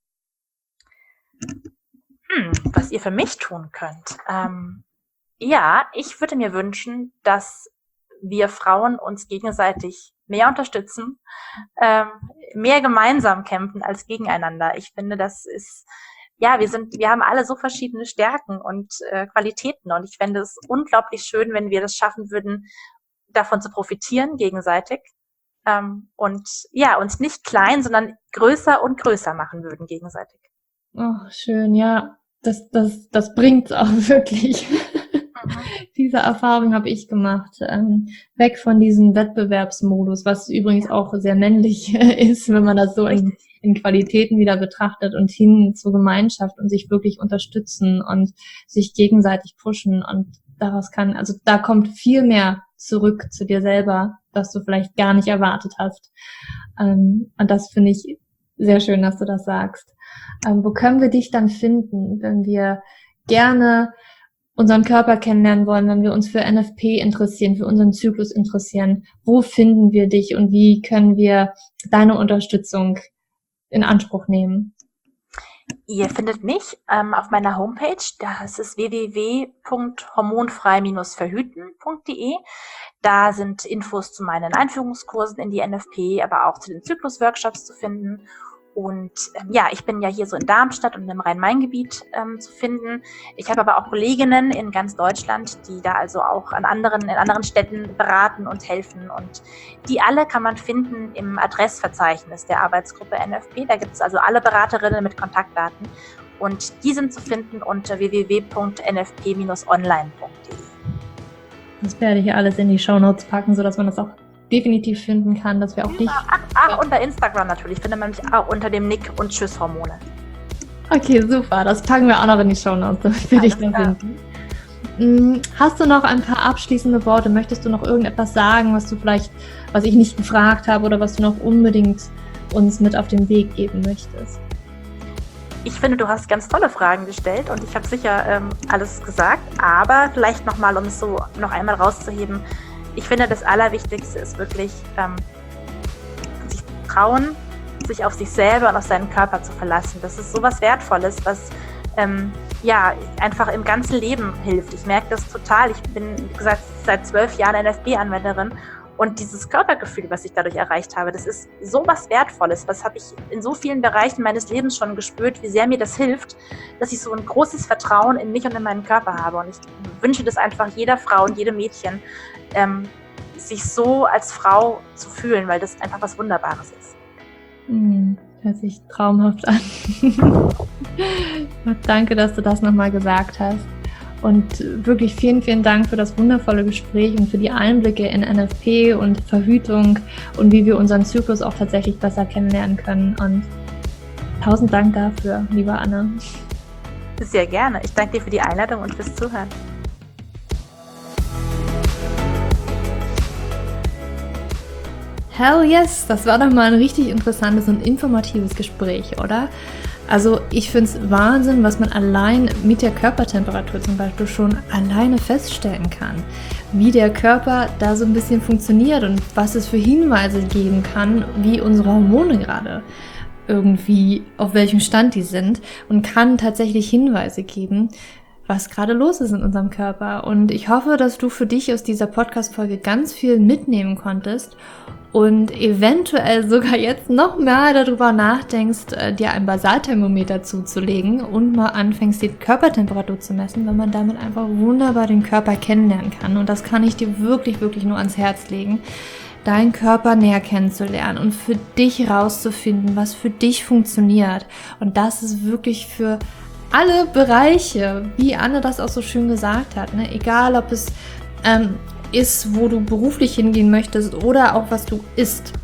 Hm, was ihr für mich tun könnt? Ähm, ja, ich würde mir wünschen, dass wir Frauen uns gegenseitig mehr unterstützen, ähm, mehr gemeinsam kämpfen als gegeneinander. Ich finde, das ist, ja, wir sind, wir haben alle so verschiedene Stärken und äh, Qualitäten und ich fände es unglaublich schön, wenn wir das schaffen würden, davon zu profitieren gegenseitig ähm, und ja, uns nicht klein, sondern größer und größer machen würden gegenseitig. Oh, schön, ja, das, das, das bringt's auch wirklich. Diese Erfahrung habe ich gemacht. Ähm, weg von diesem Wettbewerbsmodus, was übrigens auch sehr männlich ist, wenn man das so in, in Qualitäten wieder betrachtet und hin zur Gemeinschaft und sich wirklich unterstützen und sich gegenseitig pushen. Und daraus kann, also da kommt viel mehr zurück zu dir selber, das du vielleicht gar nicht erwartet hast. Ähm, und das finde ich sehr schön, dass du das sagst. Ähm, wo können wir dich dann finden, wenn wir gerne unseren Körper kennenlernen wollen, wenn wir uns für N F P interessieren, für unseren Zyklus interessieren? Wo finden wir dich und wie können wir deine Unterstützung in Anspruch nehmen? Ihr findet mich ähm, auf meiner Homepage, das ist w w w punkt hormonfrei Bindestrich verhüten punkt d e. Da sind Infos zu meinen Einführungskursen in die N F P, aber auch zu den Zyklus-Workshops zu finden. Und ähm, ja, ich bin ja hier so in Darmstadt und im Rhein-Main-Gebiet ähm, zu finden. Ich habe aber auch Kolleginnen in ganz Deutschland, die da also auch an anderen, in anderen Städten beraten und helfen. Und die alle kann man finden im Adressverzeichnis der Arbeitsgruppe N F P. Da gibt es also alle Beraterinnen mit Kontaktdaten. Und die sind zu finden unter w w w punkt n f p Bindestrich online punkt d e. Das werde ich alles in die Shownotes packen, sodass man das auch definitiv finden kann, dass wir auch dich... Ach, ach, unter Instagram natürlich, findet man mich auch unter dem Nick und Tschüss Hormone. Okay, super, das packen wir auch noch in die Shownotes, damit wir dich dann finden. Hast du noch ein paar abschließende Worte? Möchtest du noch irgendetwas sagen, was du vielleicht, was ich nicht gefragt habe oder was du noch unbedingt uns mit auf den Weg geben möchtest? Ich finde, du hast ganz tolle Fragen gestellt und ich habe sicher ähm, alles gesagt, aber vielleicht nochmal, um es so noch einmal rauszuheben, ich finde, das Allerwichtigste ist wirklich, ähm, sich trauen, sich auf sich selber und auf seinen Körper zu verlassen. Das ist so was Wertvolles, was ähm, ja einfach im ganzen Leben hilft. Ich merke das total. Ich bin, wie gesagt, seit zwölf Jahren N F P-Anwenderin und dieses Körpergefühl, was ich dadurch erreicht habe, das ist so was Wertvolles. Was habe ich in so vielen Bereichen meines Lebens schon gespürt, wie sehr mir das hilft, dass ich so ein großes Vertrauen in mich und in meinen Körper habe. Und ich wünsche das einfach jeder Frau und jedem Mädchen, ähm, sich so als Frau zu fühlen, weil das einfach was Wunderbares ist. Hm, hört sich traumhaft an. Danke, dass du das nochmal gesagt hast. Und wirklich vielen, vielen Dank für das wundervolle Gespräch und für die Einblicke in N F P und Verhütung und wie wir unseren Zyklus auch tatsächlich besser kennenlernen können. Und tausend Dank dafür, liebe Anne. Sehr gerne. Ich danke dir für die Einladung und fürs Zuhören. Hell yes, das war doch mal ein richtig interessantes und informatives Gespräch, oder? Also ich finde es Wahnsinn, was man allein mit der Körpertemperatur zum Beispiel schon alleine feststellen kann. Wie der Körper da so ein bisschen funktioniert und was es für Hinweise geben kann, wie unsere Hormone gerade irgendwie, auf welchem Stand die sind, und kann tatsächlich Hinweise geben, was gerade los ist in unserem Körper. Und ich hoffe, dass du für dich aus dieser Podcast-Folge ganz viel mitnehmen konntest und eventuell sogar jetzt noch mehr darüber nachdenkst, dir ein Basalthermometer zuzulegen und mal anfängst, die Körpertemperatur zu messen, weil man damit einfach wunderbar den Körper kennenlernen kann. Und das kann ich dir wirklich, wirklich nur ans Herz legen, deinen Körper näher kennenzulernen und für dich rauszufinden, was für dich funktioniert. Und das ist wirklich für alle Bereiche, wie Anne das auch so schön gesagt hat, ne? Egal ob es ähm, ist, wo du beruflich hingehen möchtest oder auch was du isst.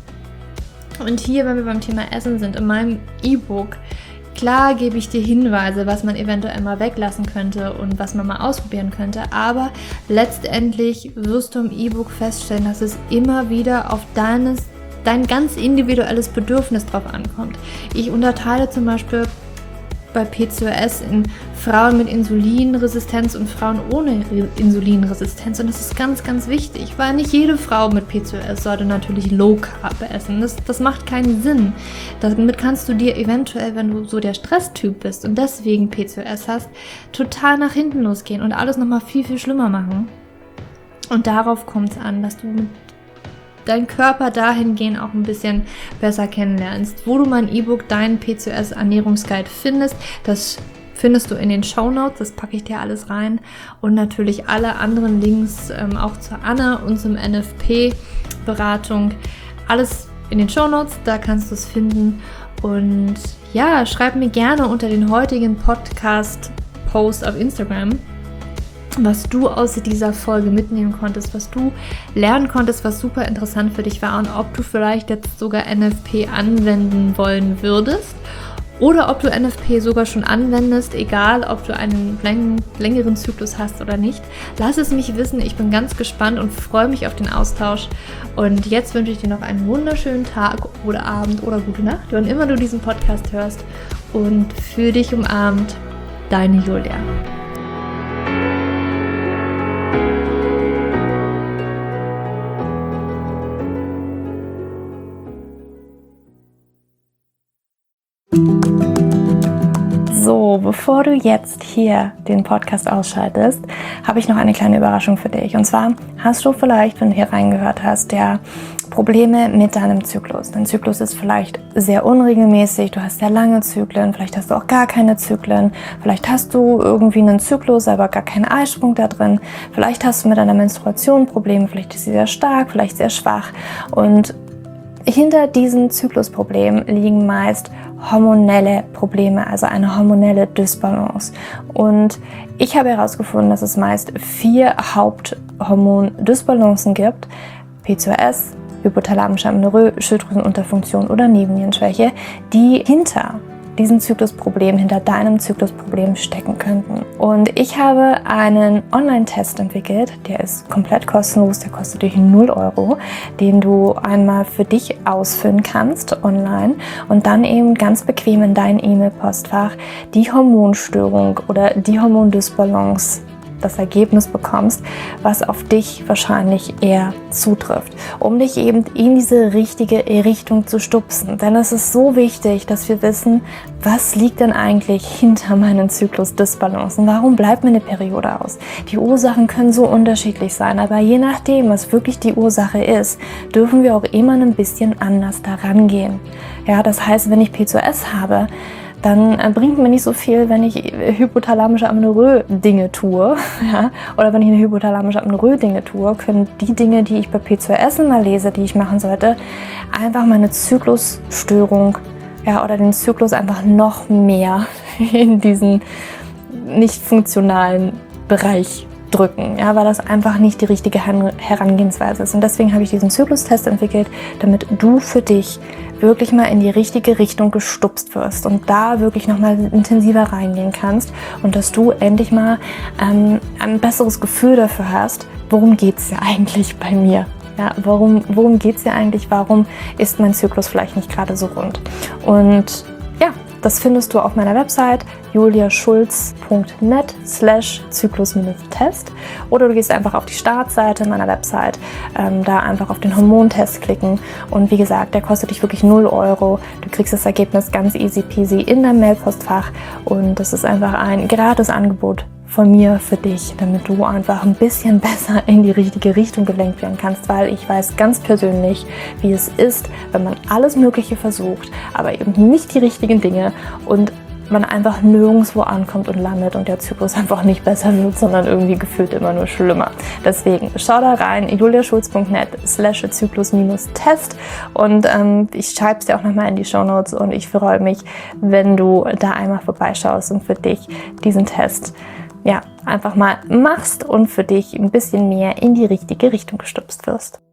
Und hier, wenn wir beim Thema Essen sind, in meinem E-Book, klar gebe ich dir Hinweise, was man eventuell mal weglassen könnte und was man mal ausprobieren könnte, aber letztendlich wirst du im E-Book feststellen, dass es immer wieder auf deines, dein ganz individuelles Bedürfnis drauf ankommt. Ich unterteile zum Beispiel bei P C O S in Frauen mit Insulinresistenz und Frauen ohne Insulinresistenz, und das ist ganz, ganz wichtig, weil nicht jede Frau mit P C O S sollte natürlich Low Carb essen. Das, das macht keinen Sinn. Damit kannst du dir eventuell, wenn du so der Stresstyp bist und deswegen P C O S hast, total nach hinten losgehen und alles nochmal viel, viel schlimmer machen. Und darauf kommt es an, dass du mit deinen Körper dahingehend auch ein bisschen besser kennenlernst. Wo du mein E-Book, deinen P C O S-Ernährungsguide findest, das findest du in den Shownotes, das packe ich dir alles rein. Und natürlich alle anderen Links, ähm, auch zur Anne und zum N F P-Beratung, alles in den Shownotes, da kannst du es finden. Und ja, schreib mir gerne unter den heutigen Podcast-Post auf Instagram, was du aus dieser Folge mitnehmen konntest, was du lernen konntest, was super interessant für dich war und ob du vielleicht jetzt sogar N F P anwenden wollen würdest oder ob du N F P sogar schon anwendest, egal ob du einen läng- längeren Zyklus hast oder nicht. Lass es mich wissen, ich bin ganz gespannt und freue mich auf den Austausch. Und jetzt wünsche ich dir noch einen wunderschönen Tag oder Abend oder gute Nacht, wann immer du diesen Podcast hörst, und fühl dich umarmt, deine Julia. So, bevor du jetzt hier den Podcast ausschaltest, habe ich noch eine kleine Überraschung für dich. Und zwar hast du vielleicht, wenn du hier reingehört hast, ja Probleme mit deinem Zyklus. Dein Zyklus ist vielleicht sehr unregelmäßig, du hast sehr lange Zyklen, vielleicht hast du auch gar keine Zyklen, vielleicht hast du irgendwie einen Zyklus, aber gar keinen Eisprung da drin, vielleicht hast du mit deiner Menstruation Probleme, vielleicht ist sie sehr stark, vielleicht sehr schwach. Und hinter diesen Zyklusproblemen liegen meist hormonelle Probleme, also eine hormonelle Dysbalance. Und ich habe herausgefunden, dass es meist vier Haupthormon-Dysbalancen gibt: P C O S, hypothalamische Amenorrhoe, Schilddrüsenunterfunktion oder Nebennierenschwäche, die hinter diesen Zyklusproblem, hinter deinem Zyklusproblem stecken könnten. Und ich habe einen Online-Test entwickelt, der ist komplett kostenlos, der kostet dich null Euro, den du einmal für dich ausfüllen kannst online und dann eben ganz bequem in dein E-Mail-Postfach die Hormonstörung oder die Hormondysbalance, das Ergebnis bekommst, was auf dich wahrscheinlich eher zutrifft, um dich eben in diese richtige Richtung zu stupsen. Denn es ist so wichtig, dass wir wissen, was liegt denn eigentlich hinter meinen Zyklusdysbalancen? Warum bleibt mir eine Periode aus? Die Ursachen können so unterschiedlich sein, aber je nachdem, was wirklich die Ursache ist, dürfen wir auch immer ein bisschen anders daran gehen. Ja, das heißt, wenn ich P C O S habe, dann bringt mir nicht so viel, wenn ich hypothalamische Amenorrhoe Dinge tue, ja, oder wenn ich eine hypothalamische Amenorrhoe Dinge tue, können die Dinge, die ich bei P C O S immer lese, die ich machen sollte, einfach meine Zyklusstörung, ja, oder den Zyklus einfach noch mehr in diesen nicht funktionalen Bereich drücken, ja, weil das einfach nicht die richtige Herangehensweise ist. Und deswegen habe ich diesen Zyklustest entwickelt, damit du für dich wirklich mal in die richtige Richtung gestupst wirst und da wirklich nochmal intensiver reingehen kannst und dass du endlich mal ähm, ein besseres Gefühl dafür hast, worum geht es ja eigentlich bei mir? Ja, warum worum geht es ja eigentlich? Warum ist mein Zyklus vielleicht nicht gerade so rund? Und ja, das findest du auf meiner Website juliaschulz punkt net slash zyklus-test oder du gehst einfach auf die Startseite meiner Website, ähm, da einfach auf den Hormontest klicken und wie gesagt, der kostet dich wirklich null Euro. Du kriegst das Ergebnis ganz easy peasy in deinem Mailpostfach und das ist einfach ein gratis Angebot von mir für dich, damit du einfach ein bisschen besser in die richtige Richtung gelenkt werden kannst, weil ich weiß ganz persönlich, wie es ist, wenn man alles Mögliche versucht, aber eben nicht die richtigen Dinge und man einfach nirgendwo ankommt und landet und der Zyklus einfach nicht besser wird, sondern irgendwie gefühlt immer nur schlimmer. Deswegen schau da rein, juliaschulz punkt net slash zyklus-test und ähm, ich schreibe es dir auch nochmal in die Shownotes und ich freue mich, wenn du da einmal vorbeischaust und für dich diesen Test ja, einfach mal machst und für dich ein bisschen mehr in die richtige Richtung gestupst wirst.